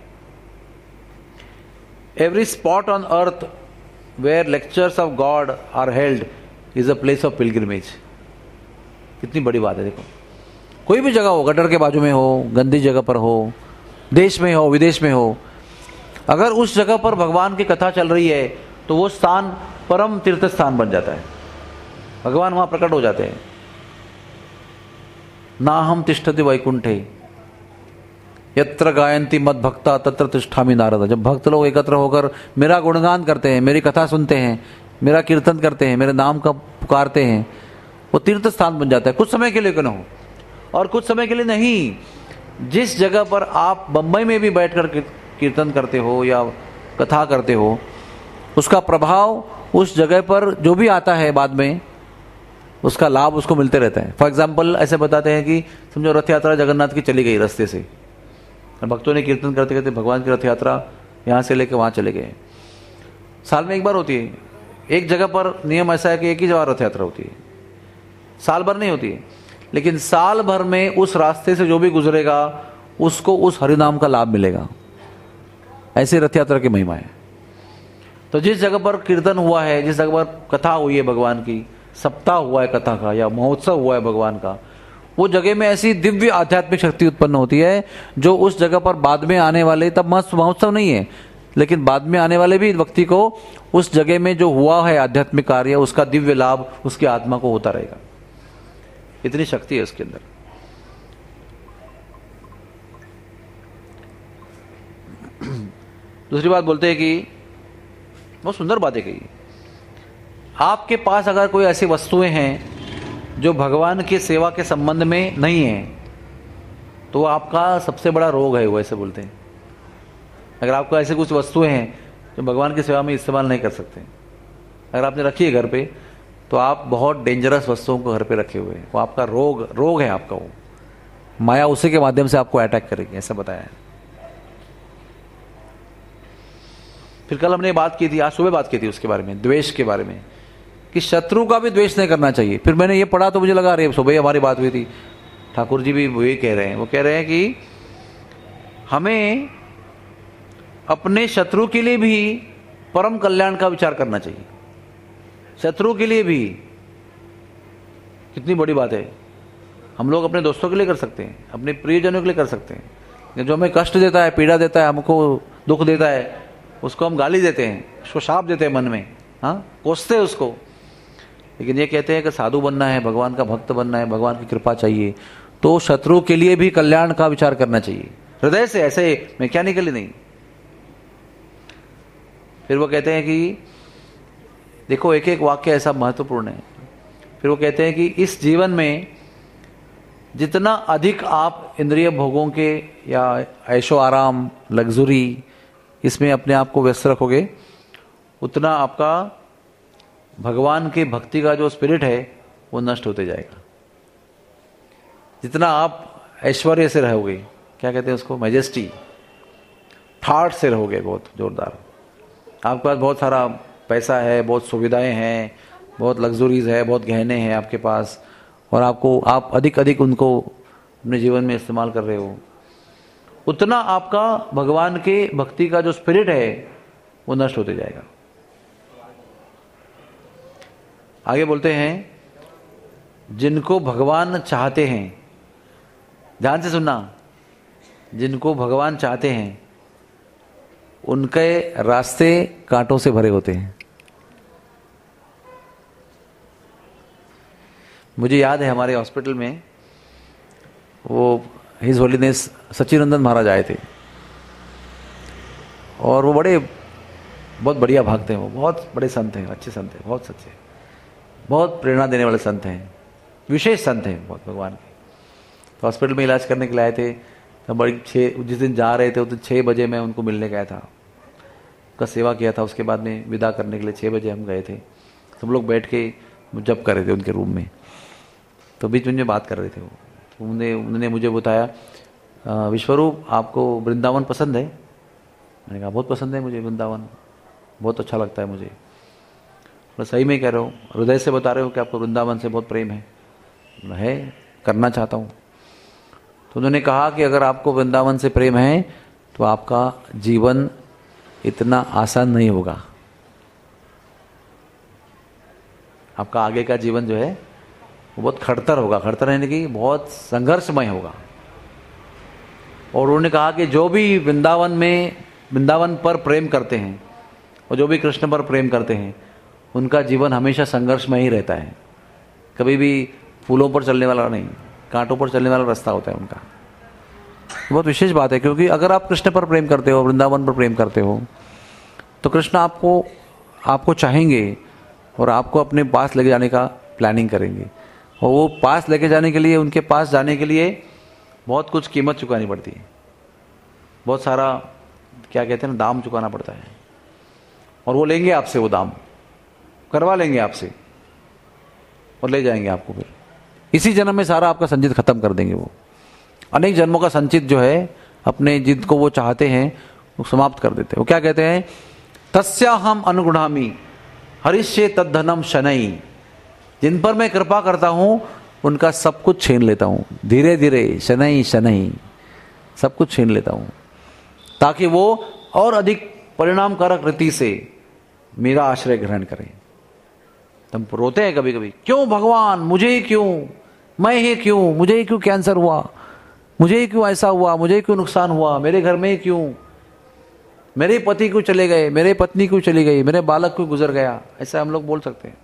Every spot on earth where lectures of God are held is a place of pilgrimage. कितनी बड़ी बात है। देखो कोई भी जगह हो, गटर के बाजू में हो, गंदी जगह पर हो, देश में हो, विदेश में हो, अगर उस जगह पर भगवान की कथा चल रही है तो वो स्थान परम तीर्थ स्थान बन जाता है, भगवान वहां प्रकट हो जाते हैं। ना हम तिष्ठति वैकुंठे यत्र गायन्ति मद भक्ता तत्र तिष्ठामि नारद। जब भक्त लोग एकत्र होकर मेरा गुणगान करते हैं, मेरी कथा सुनते हैं, मेरा कीर्तन करते हैं, मेरे नाम का पुकारते हैं, वो तीर्थ स्थान बन जाता है। कुछ समय के लिए क्यों न हो, और कुछ समय के लिए नहीं। जिस जगह पर आप बंबई में भी बैठकर कीर्तन करते हो या कथा करते हो, उसका प्रभाव उस जगह पर जो भी आता है बाद में उसका लाभ उसको मिलते रहता है। फॉर एग्जाम्पल ऐसे बताते हैं कि समझो रथ यात्रा जगन्नाथ की चली गई रास्ते से, भक्तों ने कीर्तन करते करते भगवान की रथ यात्रा यहाँ से लेकर वहाँ चले गए। साल में एक बार होती है, एक जगह पर नियम ऐसा है कि एक ही जगह रथ यात्रा होती है, साल भर नहीं होती है, लेकिन साल भर में उस रास्ते से जो भी गुजरेगा उसको उस हरिनाम का लाभ मिलेगा। ऐसे रथ यात्रा की महिमा है। तो जिस जगह पर कीर्तन हुआ है, जिस जगह पर कथा हुई है भगवान की, सप्ताह हुआ है कथा का या महोत्सव हुआ है भगवान का, वो जगह में ऐसी दिव्य आध्यात्मिक शक्ति उत्पन्न होती है जो उस जगह पर बाद में आने वाले, तब महोत्सव नहीं है लेकिन बाद में आने वाले भी व्यक्ति को उस जगह में जो हुआ है आध्यात्मिक कार्य उसका दिव्य लाभ उसकी आत्मा को होता रहेगा। इतनी शक्ति है उसके अंदर। दूसरी बात बोलते हैं कि बहुत सुंदर बातें कही, आपके पास अगर कोई ऐसी वस्तुएं हैं जो भगवान की सेवा के संबंध में नहीं है तो आपका सबसे बड़ा रोग है, वो ऐसे बोलते हैं। अगर आपको ऐसे कुछ वस्तुएं हैं जो भगवान की सेवा में इस्तेमाल नहीं कर सकते, अगर आपने रखी है घर पे, तो आप बहुत डेंजरस वस्तुओं को घर पे रखे हुए हैं, वो आपका रोग है आपका। वो माया उसी के माध्यम से आपको अटैक करेगी, ऐसा बताया है। फिर कल हमने बात की थी, आज सुबह बात की थी उसके बारे में, द्वेष के बारे में, कि शत्रु का भी द्वेष नहीं करना चाहिए। फिर मैंने ये पढ़ा तो मुझे लगा अरे सुबह हमारी बात हुई थी, ठाकुर जी भी वही कह रहे हैं। वो कह रहे हैं कि हमें अपने शत्रु के लिए भी परम कल्याण का विचार करना चाहिए। शत्रु के लिए भी, कितनी बड़ी बात है। हम लोग अपने दोस्तों के लिए कर सकते हैं, अपने प्रियजनों के लिए कर सकते हैं। जो हमें कष्ट देता है, पीड़ा देता है, हमको दुख देता है, उसको हम गाली देते हैं, उसको शाप देते हैं मन में, हाँ, कोसते हैं उसको। लेकिन ये कहते हैं कि साधु बनना है, भगवान का भक्त बनना है, भगवान की कृपा चाहिए, तो शत्रु के लिए भी कल्याण का विचार करना चाहिए, हृदय से, ऐसे मैकेनिकली नहीं। फिर वो कहते हैं कि देखो एक एक वाक्य ऐसा महत्वपूर्ण है। फिर वो कहते हैं कि इस जीवन में जितना अधिक आप इंद्रिय भोगों के या ऐशो आराम, लग्जरी, इसमें अपने आप को व्यस्त रखोगे, उतना आपका भगवान के भक्ति का जो स्पिरिट है वो नष्ट होते जाएगा। जितना आप ऐश्वर्य से रहोगे, क्या कहते हैं उसको, मैजेस्टी, ठाठ से रहोगे, बहुत जोरदार, आपके पास बहुत सारा पैसा है, बहुत सुविधाएं हैं, बहुत लग्जरीज है, बहुत गहने हैं आपके पास, और आप अधिक अधिक उनको अपने जीवन में इस्तेमाल कर रहे हो, उतना आपका भगवान के भक्ति का जो स्पिरिट है वो नष्ट होते जाएगा। आगे बोलते हैं, जिनको भगवान चाहते हैं, ध्यान से सुनना, जिनको भगवान चाहते हैं उनके रास्ते कांटों से भरे होते हैं। मुझे याद है हमारे हॉस्पिटल में वो हिज होलीनेस सच्चिदानंद महाराज आए थे, और वो बहुत बढ़िया भक्त हैं, वो बहुत बड़े संत हैं, अच्छे संत हैं, बहुत सच्चे, बहुत प्रेरणा देने वाले संत हैं, विशेष संत हैं बहुत भगवान के। तो हॉस्पिटल में इलाज करने के लिए आए थे, तो जिस दिन जा रहे थे उस दिन 6 बजे मैं उनको मिलने गया था, उनका सेवा किया था, उसके बाद में विदा करने के लिए 6 बजे हम गए थे। सब लोग बैठ के जप कर रहे थे उनके रूम में, तो बीच में बात कर रहे थे वो, तो उन्होंने मुझे बताया, विश्वरूप आपको वृंदावन पसंद है? मैंने कहा बहुत पसंद है मुझे, वृंदावन बहुत अच्छा लगता है मुझे। तो सही में कह रहे हो, हृदय से बता रहे हो कि आपको वृंदावन से बहुत प्रेम है? करना चाहता हूँ। तो उन्होंने कहा कि अगर आपको वृंदावन से प्रेम है तो आपका जीवन इतना आसान नहीं होगा, आपका आगे का जीवन जो है वो बहुत खड़तर होगा, खड़तर यानी कि बहुत संघर्षमय होगा। और उन्होंने कहा कि जो भी वृंदावन पर प्रेम करते हैं और जो भी कृष्ण पर प्रेम करते हैं, उनका जीवन हमेशा संघर्षमय ही रहता है, कभी भी फूलों पर चलने वाला नहीं, कांटों पर चलने वाला रास्ता होता है उनका। बहुत विशेष बात है, क्योंकि अगर आप कृष्ण पर प्रेम करते हो, वृंदावन पर प्रेम करते हो, तो कृष्ण आपको चाहेंगे और आपको अपने पास लेके जाने का प्लानिंग करेंगे। और वो पास लेके जाने के लिए, उनके पास जाने के लिए बहुत कुछ कीमत चुकानी पड़ती है, बहुत सारा क्या कहते हैं ना, दाम चुकाना पड़ता है। और वो लेंगे आपसे, वो दाम करवा लेंगे आपसे और ले जाएंगे आपको। फिर इसी जन्म में सारा आपका संचित खत्म कर देंगे। वो अनेक जन्मों का संचित जो है अपने जिनको वो चाहते हैं वो समाप्त कर देते हैं। वो क्या कहते हैं, तस्याहम अनुगुणामि हरिष्ये तद्धनम शनई, जिन पर मैं कृपा करता हूं उनका सब कुछ छीन लेता हूं, धीरे धीरे, शनई शनई, सब कुछ छीन लेता हूं, ताकि वो और अधिक परिणामकारक रीति से मेरा आश्रय ग्रहण करें। तुम रोते हैं कभी कभी, क्यों भगवान, मुझे ही क्यों, मैं ही क्यों, मुझे ही क्यों कैंसर हुआ, मुझे ही क्यों ऐसा हुआ, मुझे ही क्यों नुकसान हुआ, मेरे घर में ही क्यों, मेरे पति क्यों चले गए, मेरे पत्नी क्यों चली गई, मेरे बालक क्यों गुजर गया, ऐसा हम लोग बोल सकते हैं।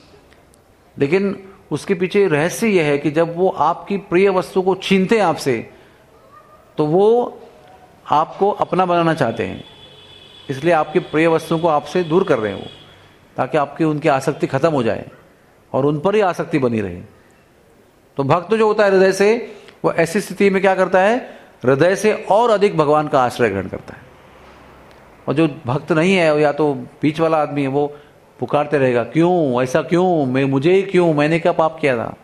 लेकिन उसके पीछे रहस्य यह है कि जब वो आपकी प्रिय वस्तु को छीनते हैं आपसे, तो वो आपको अपना बनाना चाहते हैं, इसलिए आपकी प्रिय वस्तु को आपसे दूर कर रहे हैं वो, ताकि आपकी उनकी आसक्ति खत्म हो जाए और उन पर ही आसक्ति बनी रहे। तो भक्त जो होता है हृदय से, वो ऐसी स्थिति में क्या करता है, हृदय से और अधिक भगवान का आश्रय ग्रहण करता है। और जो भक्त नहीं है, या तो बीच वाला आदमी है, वो पुकारते रहेगा, क्यों ऐसा, क्यों मुझे ही क्यों, मैंने क्या पाप किया था,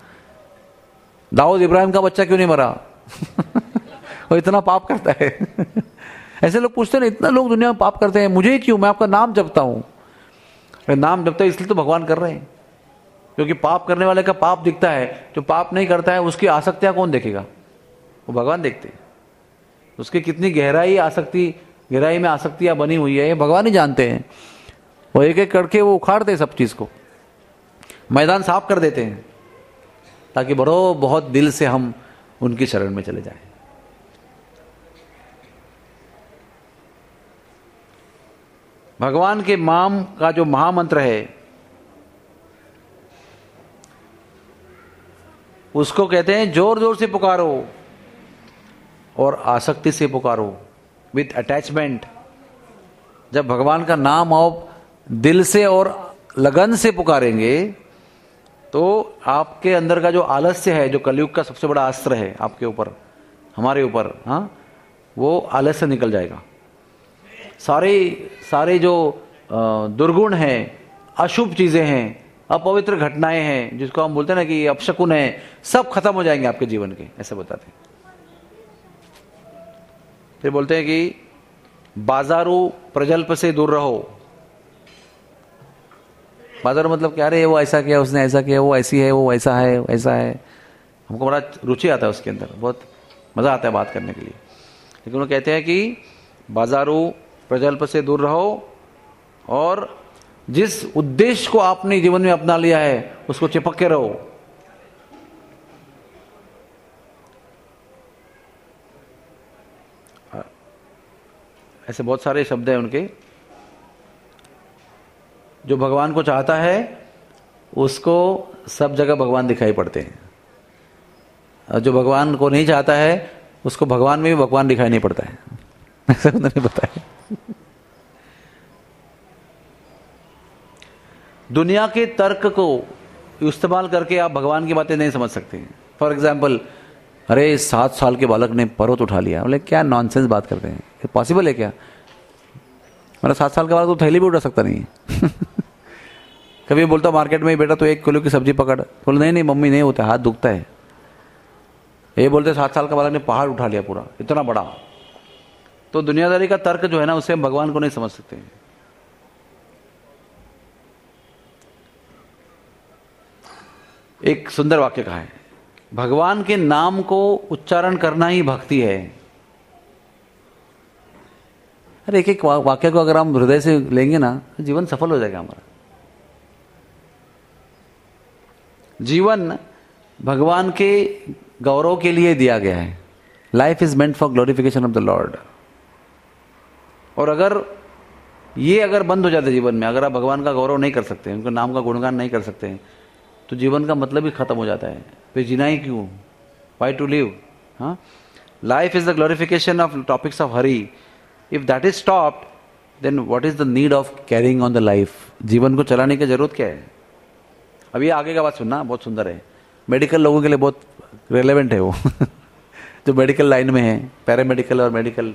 दाऊद इब्राहिम का बच्चा क्यों नहीं मरा वो इतना पाप करता है ऐसे लोग पूछते हैं ना, इतना लोग दुनिया में पाप करते हैं, मुझे क्यों, मैं आपका नाम जपता हूं। नाम जपता है इसलिए तो भगवान कर रहे हैं, क्योंकि पाप करने वाले का पाप दिखता है, जो पाप नहीं करता है उसकी आसक्तियां कौन देखेगा, वो भगवान देखते हैं। उसकी कितनी गहराई में आसक्तियां बनी हुई है ये भगवान ही जानते हैं। वो एक एक करके वो उखाड़ते हैं सब चीज को, मैदान साफ कर देते हैं, ताकि बहुत दिल से हम उनकी शरण में चले जाएं। भगवान के नाम का जो महामंत्र है उसको कहते हैं जोर जोर से पुकारो और आसक्ति से पुकारो, विथ अटैचमेंट। जब भगवान का नाम आप दिल से और लगन से पुकारेंगे तो आपके अंदर का जो आलस्य है, जो कलयुग का सबसे बड़ा अस्त्र है आपके ऊपर, हमारे ऊपर, हाँ, वो आलस्य निकल जाएगा। सारे जो दुर्गुण हैं, अशुभ चीजें हैं, अपवित्र घटनाएं हैं, जिसको हम बोलते हैं ना कि अपशकुन है, सब खत्म हो जाएंगे आपके जीवन के, ऐसे बताते हैं। फिर बोलते हैं कि बाजारू प्रजल्प से दूर रहो। बाजारू मतलब क्या, अरे वो ऐसा किया, उसने ऐसा किया, वो ऐसी है, वो ऐसा है, ऐसा है। हमको बड़ा रुचि आता है उसके अंदर, बहुत मजा आता है बात करने के लिए। लेकिन वो कहते हैं कि बाजारू प्रजल्प से दूर रहो और जिस उद्देश्य को आपने जीवन में अपना लिया है उसको चिपक के रहो। ऐसे बहुत सारे शब्द हैं उनके। जो भगवान को चाहता है उसको सब जगह भगवान दिखाई पड़ते हैं, और जो भगवान को नहीं चाहता है उसको भगवान में भी भगवान दिखाई नहीं पड़ता है। ऐसा उन्होंने बताया। दुनिया के तर्क को इस्तेमाल करके आप भगवान की बातें नहीं समझ सकते। फॉर एग्जाम्पल, अरे 7 साल के बालक ने पर्वत उठा लिया, बोले क्या नॉनसेंस बात करते हैं, ये पॉसिबल है क्या? मेरा 7 साल का बालक तो थैली भी उठा सकता नहीं है। कभी बोलता मार्केट में, बेटा तो 1 किलो की सब्जी पकड़, बोले नहीं नहीं मम्मी नहीं होता, हाथ दुखता है। ये बोलते 7 साल का बालक ने पहाड़ उठा लिया पूरा, इतना बड़ा। तो दुनियादारी का तर्क जो है ना, उससे हम भगवान को नहीं समझ सकते। एक सुंदर वाक्य कहा है, भगवान के नाम को उच्चारण करना ही भक्ति है। अरे एक एक वाक्य को अगर हम हृदय से लेंगे ना, तो जीवन सफल हो जाएगा हमारा। जीवन भगवान के गौरव के लिए दिया गया है। Life is meant for glorification of the Lord. और अगर बंद हो जाता है जीवन में, अगर आप भगवान का गौरव नहीं कर सकते, उनके नाम का गुणगान नहीं कर सकते, तो जीवन का मतलब ही खत्म हो जाता है। फिर जीना ही क्यों? Why to live? हाँ, life is the glorification of topics of Hari. If that is stopped, then what is the need of carrying on the life? जीवन को चलाने की जरूरत क्या है? अब ये आगे का बात सुनना, बहुत सुंदर है। मेडिकल लोगों के लिए बहुत रेलेवेंट है वो जो मेडिकल लाइन में है, पैरामेडिकल और medical.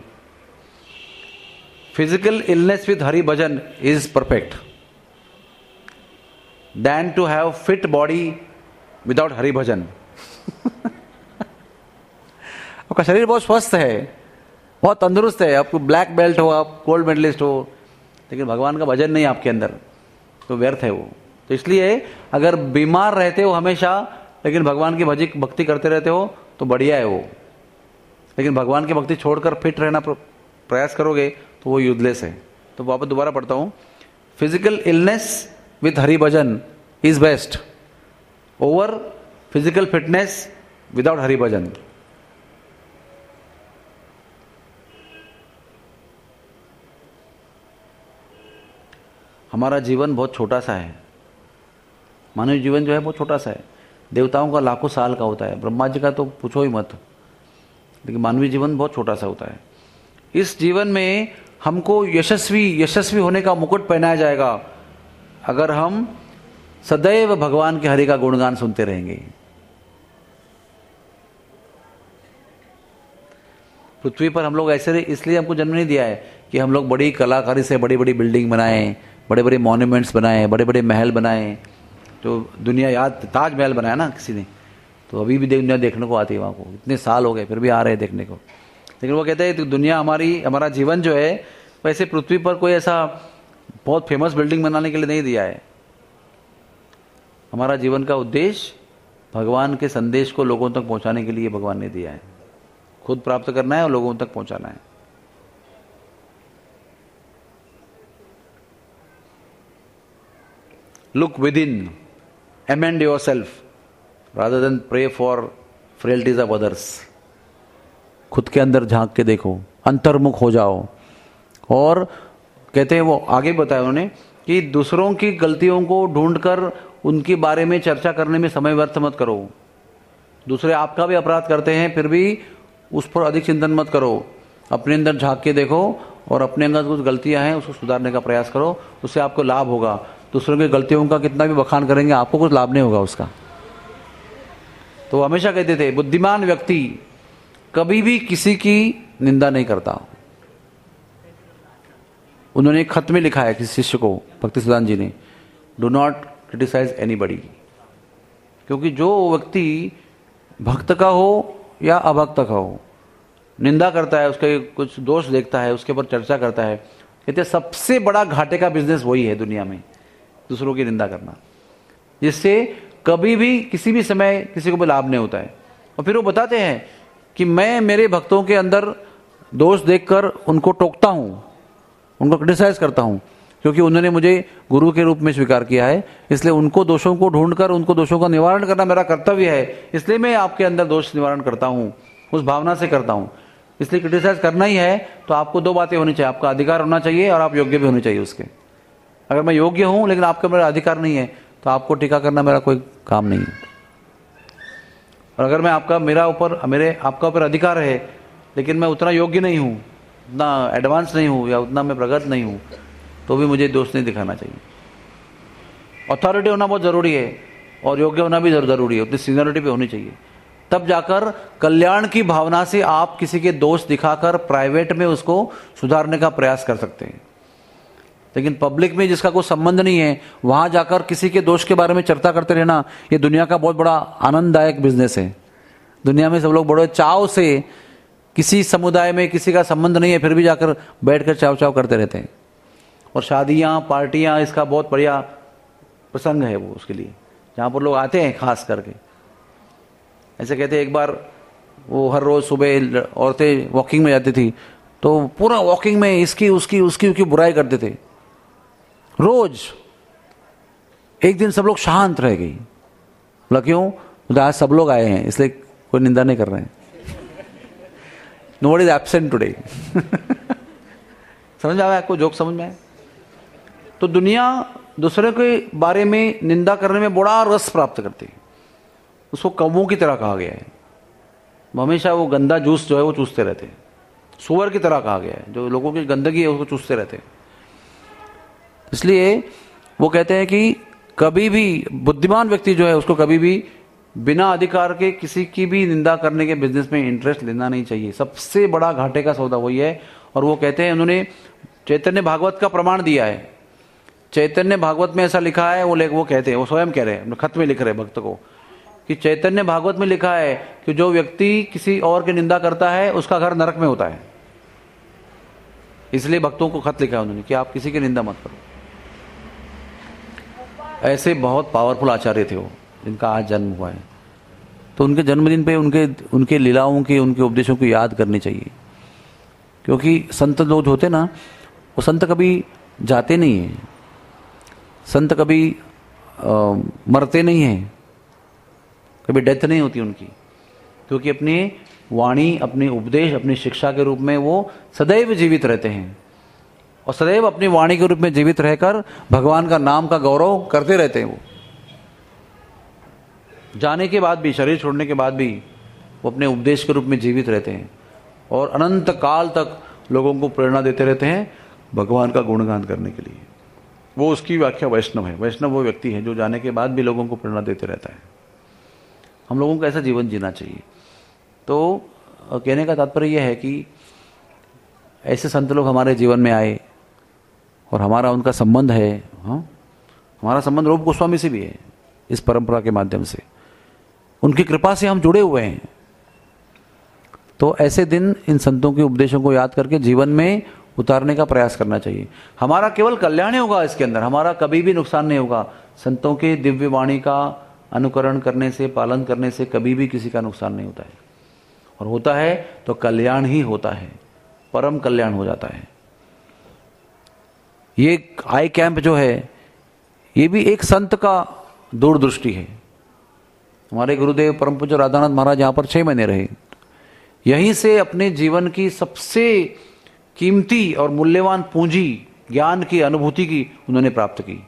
Physical illness with Hari bhajan is perfect than to have fit body without Hari bhajan. आपका शरीर बहुत स्वस्थ है, बहुत तंदुरुस्त है, आपको ब्लैक बेल्ट हो, आप गोल्ड मेडलिस्ट हो, लेकिन भगवान का भजन नहीं आपके अंदर, तो व्यर्थ है वो। तो इसलिए अगर बीमार रहते हो हमेशा, लेकिन भगवान की भक्ति करते रहते हो, तो बढ़िया है वो। लेकिन भगवान की भक्ति छोड़कर फिट रहना प्रयास करोगे तो वो यूजलेस है। तो वापस दोबारा पढ़ता हूं, physical illness with Hari Bhajan is best over physical fitness without Hari Bhajan। हमारा जीवन बहुत छोटा सा है। मानव जीवन जो है बहुत छोटा सा है। देवताओं का लाखों साल का होता है, ब्रह्मा जी का तो पूछो ही मत। लेकिन मानवीय जीवन बहुत छोटा सा होता है। इस जीवन में हमको यशस्वी होने का मुकुट पहनाया जाएगा अगर हम सदैव भगवान के हरि का गुणगान सुनते रहेंगे। पृथ्वी पर हम लोग ऐसे इसलिए हमको जन्म नहीं दिया है कि हम लोग बड़ी कलाकारी से बड़ी बड़ी बिल्डिंग बनाएं, बड़े बड़े मॉन्यूमेंट्स बनाएं, बड़े बड़े महल बनाएं। जो दुनिया याद, ताजमहल बनाया ना किसी ने, तो अभी भी दुनिया देखने को आती है वहाँ को। इतने साल हो गए फिर भी आ रहे हैं देखने को। लेकिन वो कहते हैं तो दुनिया हमारा जीवन जो है वैसे पृथ्वी पर कोई ऐसा बहुत फेमस बिल्डिंग बनाने के लिए नहीं दिया है। हमारा जीवन का उद्देश्य भगवान के संदेश को लोगों तक पहुंचाने के लिए भगवान ने दिया है। खुद प्राप्त करना है और लोगों तक पहुंचाना है। Look within, amend yourself rather than pray for frailties of others। खुद के अंदर झांक के देखो, अंतर्मुख हो जाओ। और कहते हैं, वो आगे बताया उन्होंने कि दूसरों की गलतियों को ढूंढकर उनके बारे में चर्चा करने में समय व्यर्थ मत करो। दूसरे आपका भी अपराध करते हैं, फिर भी उस पर अधिक चिंतन मत करो। अपने अंदर झांक के देखो और अपने अंदर कुछ गलतियां हैं उसको सुधारने का प्रयास करो, उससे आपको लाभ होगा। दूसरों की गलतियों का कितना भी बखान करेंगे आपको कुछ लाभ नहीं होगा उसका। तो वो हमेशा कहते थे बुद्धिमान व्यक्ति कभी भी किसी की निंदा नहीं करता। उन्होंने एक खत में लिखा है किसी शिष्य को, भक्ति सिद्धांत जी ने, डू नॉट क्रिटिसाइज एनीबडी। क्योंकि जो व्यक्ति भक्त का हो या अभक्त का हो, निंदा करता है, उसके कुछ दोष देखता है, उसके ऊपर चर्चा करता है, कहते सबसे बड़ा घाटे का बिजनेस वही है दुनिया में, दूसरों की निंदा करना, जिससे कभी भी किसी भी समय किसी को भी लाभ नहीं होता है। और फिर वो बताते हैं कि मैं मेरे भक्तों के अंदर दोष देखकर उनको टोकता हूं, उनको क्रिटिसाइज करता हूं, क्योंकि उन्होंने मुझे गुरु के रूप में स्वीकार किया है, इसलिए उनको दोषों को ढूंढकर उनको दोषों का निवारण करना मेरा कर्तव्य है। इसलिए मैं आपके अंदर दोष निवारण करता हूं, उस भावना से करता हूं। इसलिए क्रिटिसाइज करना ही है तो आपको दो बातें होनी चाहिए, आपका अधिकार होना चाहिए और आप योग्य भी होने चाहिए उसके। अगर मैं योग्य हूं लेकिन आपका मेरा अधिकार नहीं है तो आपको टीका करना मेरा कोई काम नहीं है। और अगर मैं आपका ऊपर अधिकार है लेकिन मैं उतना योग्य नहीं हूं, उतना एडवांस नहीं हूं या उतना मैं प्रगत नहीं हूं, तो भी मुझे दोष नहीं दिखाना चाहिए। अथॉरिटी होना बहुत जरूरी है और योग्य होना भी जरूरी है, उतनी सीनियरिटी भी होनी चाहिए। तब जाकर कल्याण की भावना से आप किसी के दोष दिखाकर प्राइवेट में उसको सुधारने का प्रयास कर सकते हैं। लेकिन पब्लिक में जिसका कोई संबंध नहीं है वहां जाकर किसी के दोष के बारे में चर्चा करते रहना, ये दुनिया का बहुत बड़ा आनंददायक बिजनेस है। दुनिया में सब लोग बड़े चाव से, किसी समुदाय में किसी का संबंध नहीं है फिर भी जाकर बैठकर चाव चाव करते रहते हैं। और शादियां, पार्टियां इसका बहुत बढ़िया प्रसंग है वो उसके लिए, जहां पर लोग आते हैं खास करके। ऐसे कहते हैं एक बार वो हर रोज सुबह औरतें वॉकिंग में जाती थी तो पूरा वॉकिंग में इसकी उसकी बुराई करते थे रोज। एक दिन सब लोग शांत रह गई, बोला क्यों? आज सब लोग आए हैं इसलिए कोई निंदा नहीं कर रहे हैं। Nobody is absent today. समझ में आया आपको? जोक समझ में आया? तो दुनिया दूसरे के बारे में निंदा करने में बड़ा रस प्राप्त करती है। उसको कौवों की तरह कहा गया है, हमेशा वो गंदा जूस जो है वो चूसते रहते हैं। सुअर की तरह कहा गया है, जो लोगों की गंदगी है उसको चूसते रहते हैं। इसलिए वो कहते हैं कि कभी भी बुद्धिमान व्यक्ति जो है उसको कभी भी बिना अधिकार के किसी की भी निंदा करने के बिजनेस में इंटरेस्ट लेना नहीं चाहिए। सबसे बड़ा घाटे का सौदा वही है। और वो कहते हैं, उन्होंने चैतन्य भागवत का प्रमाण दिया है। चैतन्य भागवत में ऐसा लिखा है, वो कहते हैं, वो स्वयं कह रहे हैं, खत में लिख रहे हैं भक्त को, कि चैतन्य भागवत में लिखा है कि जो व्यक्ति किसी और की निंदा करता है उसका घर नरक में होता है। इसलिए भक्तों को खत लिखा है उन्होंने कि आप किसी की निंदा मत करो। ऐसे बहुत पावरफुल आचार्य थे वो, जिनका आज जन्म हुआ है। तो उनके जन्मदिन पे उनके लीलाओं की, उनके उपदेशों की याद करनी चाहिए। क्योंकि संत लोग होते ना, वो संत कभी जाते नहीं हैं, संत कभी मरते नहीं हैं, कभी डेथ नहीं होती उनकी। क्योंकि अपनी वाणी, अपनी उपदेश, अपनी शिक्षा के रूप में वो सदैव जीवित रहते हैं और सदैव अपनी वाणी के रूप में जीवित रहकर भगवान का नाम का गौरव करते रहते हैं। वो जाने के बाद भी, शरीर छोड़ने के बाद भी वो अपने उपदेश के रूप में जीवित रहते हैं और अनंत काल तक लोगों को प्रेरणा देते रहते हैं भगवान का गुणगान करने के लिए। वो उसकी व्याख्या वैष्णव है। वैष्णव वो व्यक्ति है जो जाने के बाद भी लोगों को प्रेरणा देते रहता है। हम लोगों को ऐसा जीवन जीना चाहिए। तो कहने का तात्पर्य यह है कि ऐसे संत लोग हमारे जीवन में आए और हमारा उनका संबंध है। हमारा संबंध रूप गोस्वामी से भी है, इस परंपरा के माध्यम से। उनकी कृपा से हम जुड़े हुए हैं। तो ऐसे दिन इन संतों के उपदेशों को याद करके जीवन में उतारने का प्रयास करना चाहिए। हमारा केवल कल्याण ही होगा इसके अंदर, हमारा कभी भी नुकसान नहीं होगा। संतों के दिव्य वाणी का अनुकरण करने से, पालन करने से कभी भी किसी का नुकसान नहीं होता है, और होता है तो कल्याण ही होता है, परम कल्याण हो जाता है। ये आई कैंप जो है ये भी एक संत का दूरदृष्टि है। हमारे गुरुदेव परम पूज्य राधानाथ महाराज यहाँ पर 6 महीने रहे, यहीं से अपने जीवन की सबसे कीमती और मूल्यवान पूंजी ज्ञान की, अनुभूति की उन्होंने प्राप्त की।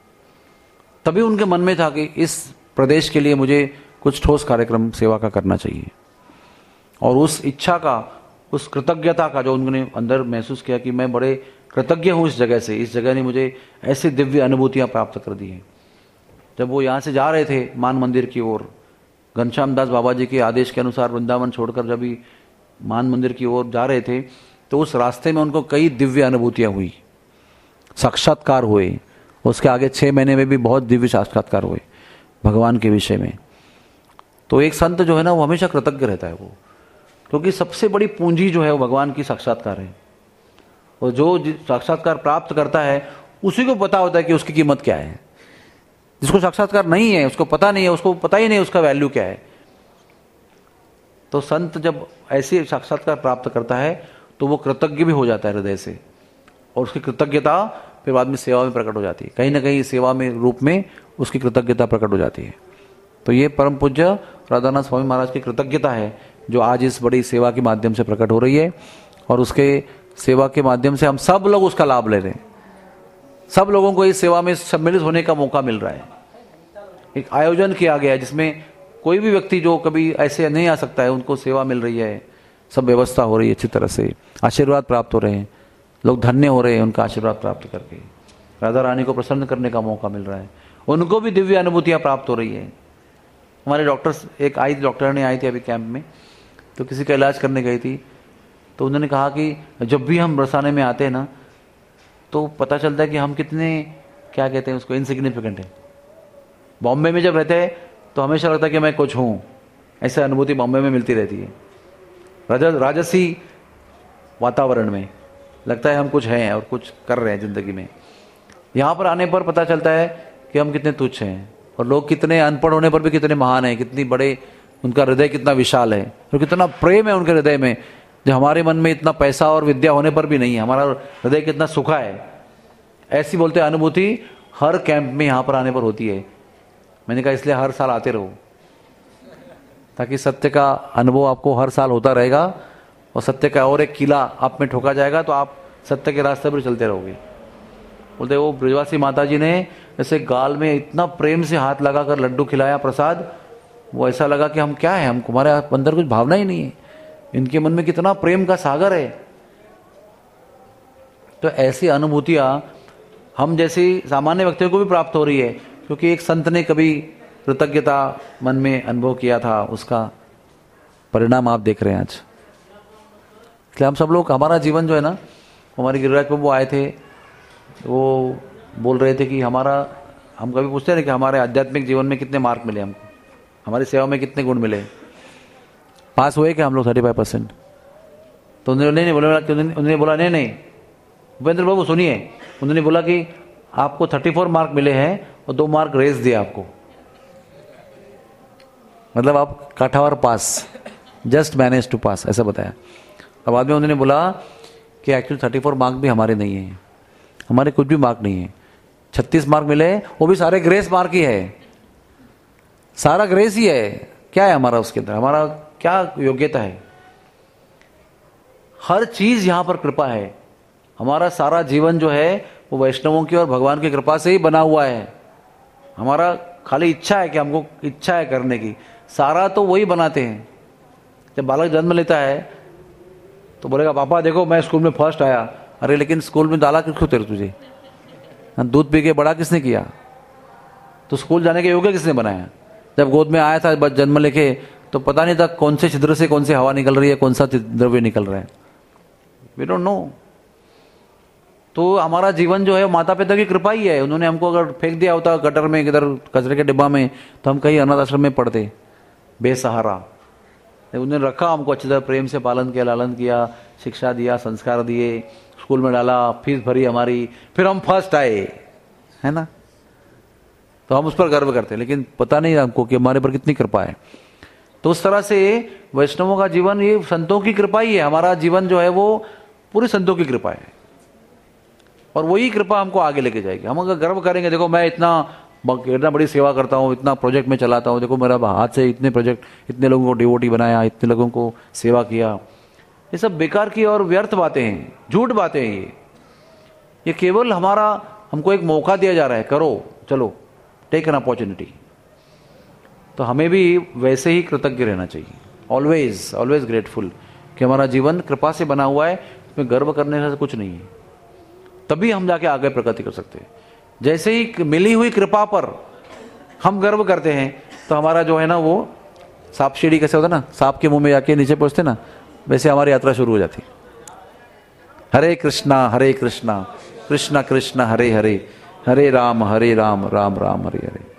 तभी उनके मन में था कि इस प्रदेश के लिए मुझे कुछ ठोस कार्यक्रम सेवा का करना चाहिए, और उस इच्छा का, उस कृतज्ञता का जो उन्होंने अंदर महसूस किया कि मैं बड़े कृतज्ञ हूँ इस जगह से, इस जगह ने मुझे ऐसी दिव्य अनुभूतियां प्राप्त कर दी हैं। जब वो यहाँ से जा रहे थे मान मंदिर की ओर, घनश्याम दास बाबा जी के आदेश के अनुसार वृंदावन छोड़कर जब भी मान मंदिर की ओर जा रहे थे, तो उस रास्ते में उनको कई दिव्य अनुभूतियां हुई, साक्षात्कार हुए। उसके आगे 6 महीने में भी बहुत दिव्य साक्षात्कार हुए भगवान के विषय में। तो एक संत जो है ना, वो हमेशा कृतज्ञ रहता है वो, क्योंकि सबसे बड़ी पूंजी जो है वो भगवान की साक्षात्कार है। और जो साक्षात्कार प्राप्त करता है उसी को पता होता है कि उसकी कीमत क्या है। जिसको साक्षात्कार नहीं है, उसको पता नहीं है, उसको पता ही नहीं उसका वैल्यू क्या है। तो संत जब ऐसी साक्षात्कार प्राप्त करता है तो वो कृतज्ञ भी हो जाता है हृदय से, और उसकी कृतज्ञता फिर बाद में सेवा में प्रकट हो जाती है, कहीं ना कहीं सेवा में रूप में उसकी कृतज्ञता प्रकट हो जाती है। तो ये परम पूज्य राधानाथ स्वामी महाराज की कृतज्ञता है जो आज इस बड़ी सेवा के माध्यम से प्रकट हो रही है, और उसके सेवा के माध्यम से हम सब लोग उसका लाभ ले रहे हैं। सब लोगों को इस सेवा में सम्मिलित होने का मौका मिल रहा है। एक आयोजन किया गया है जिसमें कोई भी व्यक्ति जो कभी ऐसे नहीं आ सकता है, उनको सेवा मिल रही है, सब व्यवस्था हो रही है अच्छी तरह से, आशीर्वाद प्राप्त हो रहे हैं, लोग धन्य हो रहे हैं उनका आशीर्वाद प्राप्त करके, राधा रानी को प्रसन्न करने का मौका मिल रहा है, उनको भी दिव्य अनुभूतियाँ प्राप्त हो रही है। हमारे डॉक्टर्स, एक आई डॉक्टरनी आई थी अभी कैंप में, तो किसी का इलाज करने गई थी, तो उन्होंने कहा कि जब भी हम बरसाने में आते हैं ना, तो पता चलता है कि हम कितने, क्या कहते हैं उसको, इनसिग्निफिकेंट है। बॉम्बे में जब रहते हैं तो हमेशा लगता है कि मैं कुछ हूँ, ऐसी अनुभूति बॉम्बे में मिलती रहती है। राजसी वातावरण में लगता है हम कुछ हैं और कुछ कर रहे हैं जिंदगी में। यहाँ पर आने पर पता चलता है कि हम कितने तुच्छ हैं, और लोग कितने अनपढ़ होने पर भी कितने महान हैं, कितनी बड़े, उनका हृदय कितना विशाल है, और कितना प्रेम है उनके हृदय में, जो हमारे मन में इतना पैसा और विद्या होने पर भी नहीं है। हमारा हृदय कितना सूखा है। ऐसी बोलते अनुभूति हर कैंप में यहाँ पर आने पर होती है। मैंने कहा इसलिए हर साल आते रहो, ताकि सत्य का अनुभव आपको हर साल होता रहेगा, और सत्य का और एक किला आप में ठोका जाएगा तो आप सत्य के रास्ते पर चलते रहोगे। बोलते वो ब्रजवासी माता जी ने ऐसे गाल में इतना प्रेम से हाथ लगाकर लड्डू खिलाया, प्रसाद, वो ऐसा लगा कि हम क्या है, हम हमारे अंदर कुछ भावना ही नहीं है, इनके मन में कितना प्रेम का सागर है। तो ऐसी अनुभूतियां हम जैसे सामान्य व्यक्तियों को भी प्राप्त हो रही है, क्योंकि एक संत ने कभी कृतज्ञता मन में अनुभव किया था, उसका परिणाम आप देख रहे हैं आज। इसलिए हम सब लोग, हमारा जीवन जो है ना, हमारे गिरिराज प्रभु आए थे, वो बोल रहे थे कि हमारा, हम कभी पूछते हैं कि हमारे आध्यात्मिक जीवन में कितने मार्क मिले हमको, हमारी सेवा में कितने गुण मिले, पास हुए क्या हम लोग 35%? तो उन्होंने बोला नहीं भूपेंद्र बाबू सुनिए, उन्होंने बोला कि आपको 34 मार्क मिले हैं और 2 मार्क रेस दिया आपको, मतलब आप काठावर pass, just manage to pass, ऐसा बताया। अब बाद में उन्होंने बोला कि एक्चुअली 34 मार्क भी हमारे नहीं है, हमारे कुछ भी मार्क नहीं है, 36 मार्क मिले, वो भी सारे ग्रेस मार्क ही है, सारा ग्रेस ही है। क्या है हमारा उसके अंदर, हमारा क्या योग्यता है? हर चीज यहां पर कृपा है। हमारा सारा जीवन जो है वो वैष्णवों की और भगवान की कृपा से ही बना हुआ है। हमारा खाली इच्छा है कि हमको इच्छा है करने की, सारा तो वही बनाते हैं। जब बालक जन्म लेता है तो बोलेगा पापा देखो मैं स्कूल में फर्स्ट आया। अरे लेकिन स्कूल में डाला किसको तेरे तुझे? दूध पी के बड़ा किसने किया? तो स्कूल जाने के योग्य किसने बनाया? जब गोद में आया था बस जन्म लेके, तो पता नहीं था कौन से छिद्र से कौन सी हवा निकल रही है, कौन सा द्रव्य निकल रहा है, वी डोंट नो। तो हमारा जीवन जो है माता पिता की कृपा ही है। उन्होंने हमको अगर फेंक दिया होता गटर में, किधर कचरे के डिब्बा में, तो हम कहीं अनाथ आश्रम में पड़ते बेसहारा। उन्होंने रखा हमको अच्छी तरह, प्रेम से पालन किया, लालन किया, शिक्षा दिया, संस्कार दिए, स्कूल में डाला, फीस भरी हमारी, फिर हम फर्स्ट आए, है ना। तो हम उस पर गर्व करते हैं, लेकिन पता नहीं हमको कि हमारे पर कितनी कृपा है। तो उस तरह से वैष्णवों का जीवन ये संतों की कृपा ही है। हमारा जीवन जो है वो पूरी संतों की कृपा है, और वही कृपा हमको आगे लेके जाएगी। हम अगर गर्व करेंगे, देखो मैं इतना बड़ी सेवा करता हूँ, इतना प्रोजेक्ट में चलाता हूँ, देखो मेरा हाथ से इतने प्रोजेक्ट, इतने लोगों को डिवोटी बनाया, इतने लोगों को सेवा किया, ये सब बेकार की और व्यर्थ बातें हैं, झूठ बातें हैं। ये केवल हमको एक मौका दिया जा रहा है, करो, चलो, टेक एन अपॉर्चुनिटी। तो हमें भी वैसे ही कृतज्ञ रहना चाहिए, ऑलवेज ग्रेटफुल कि हमारा जीवन कृपा से बना हुआ है, इसमें गर्व करने से कुछ नहीं है। तभी हम जाके आगे प्रगति कर सकते हैं। जैसे ही मिली हुई कृपा पर हम गर्व करते हैं, तो हमारा जो है ना वो सांप सीढ़ी कैसे होता है ना, सांप के मुंह में जाके नीचे पहुंचते ना, वैसे हमारी यात्रा शुरू हो जाती। हरे कृष्णा कृष्णा कृष्ण कृष्ण हरे हरे, हरे राम राम राम हरे हरे।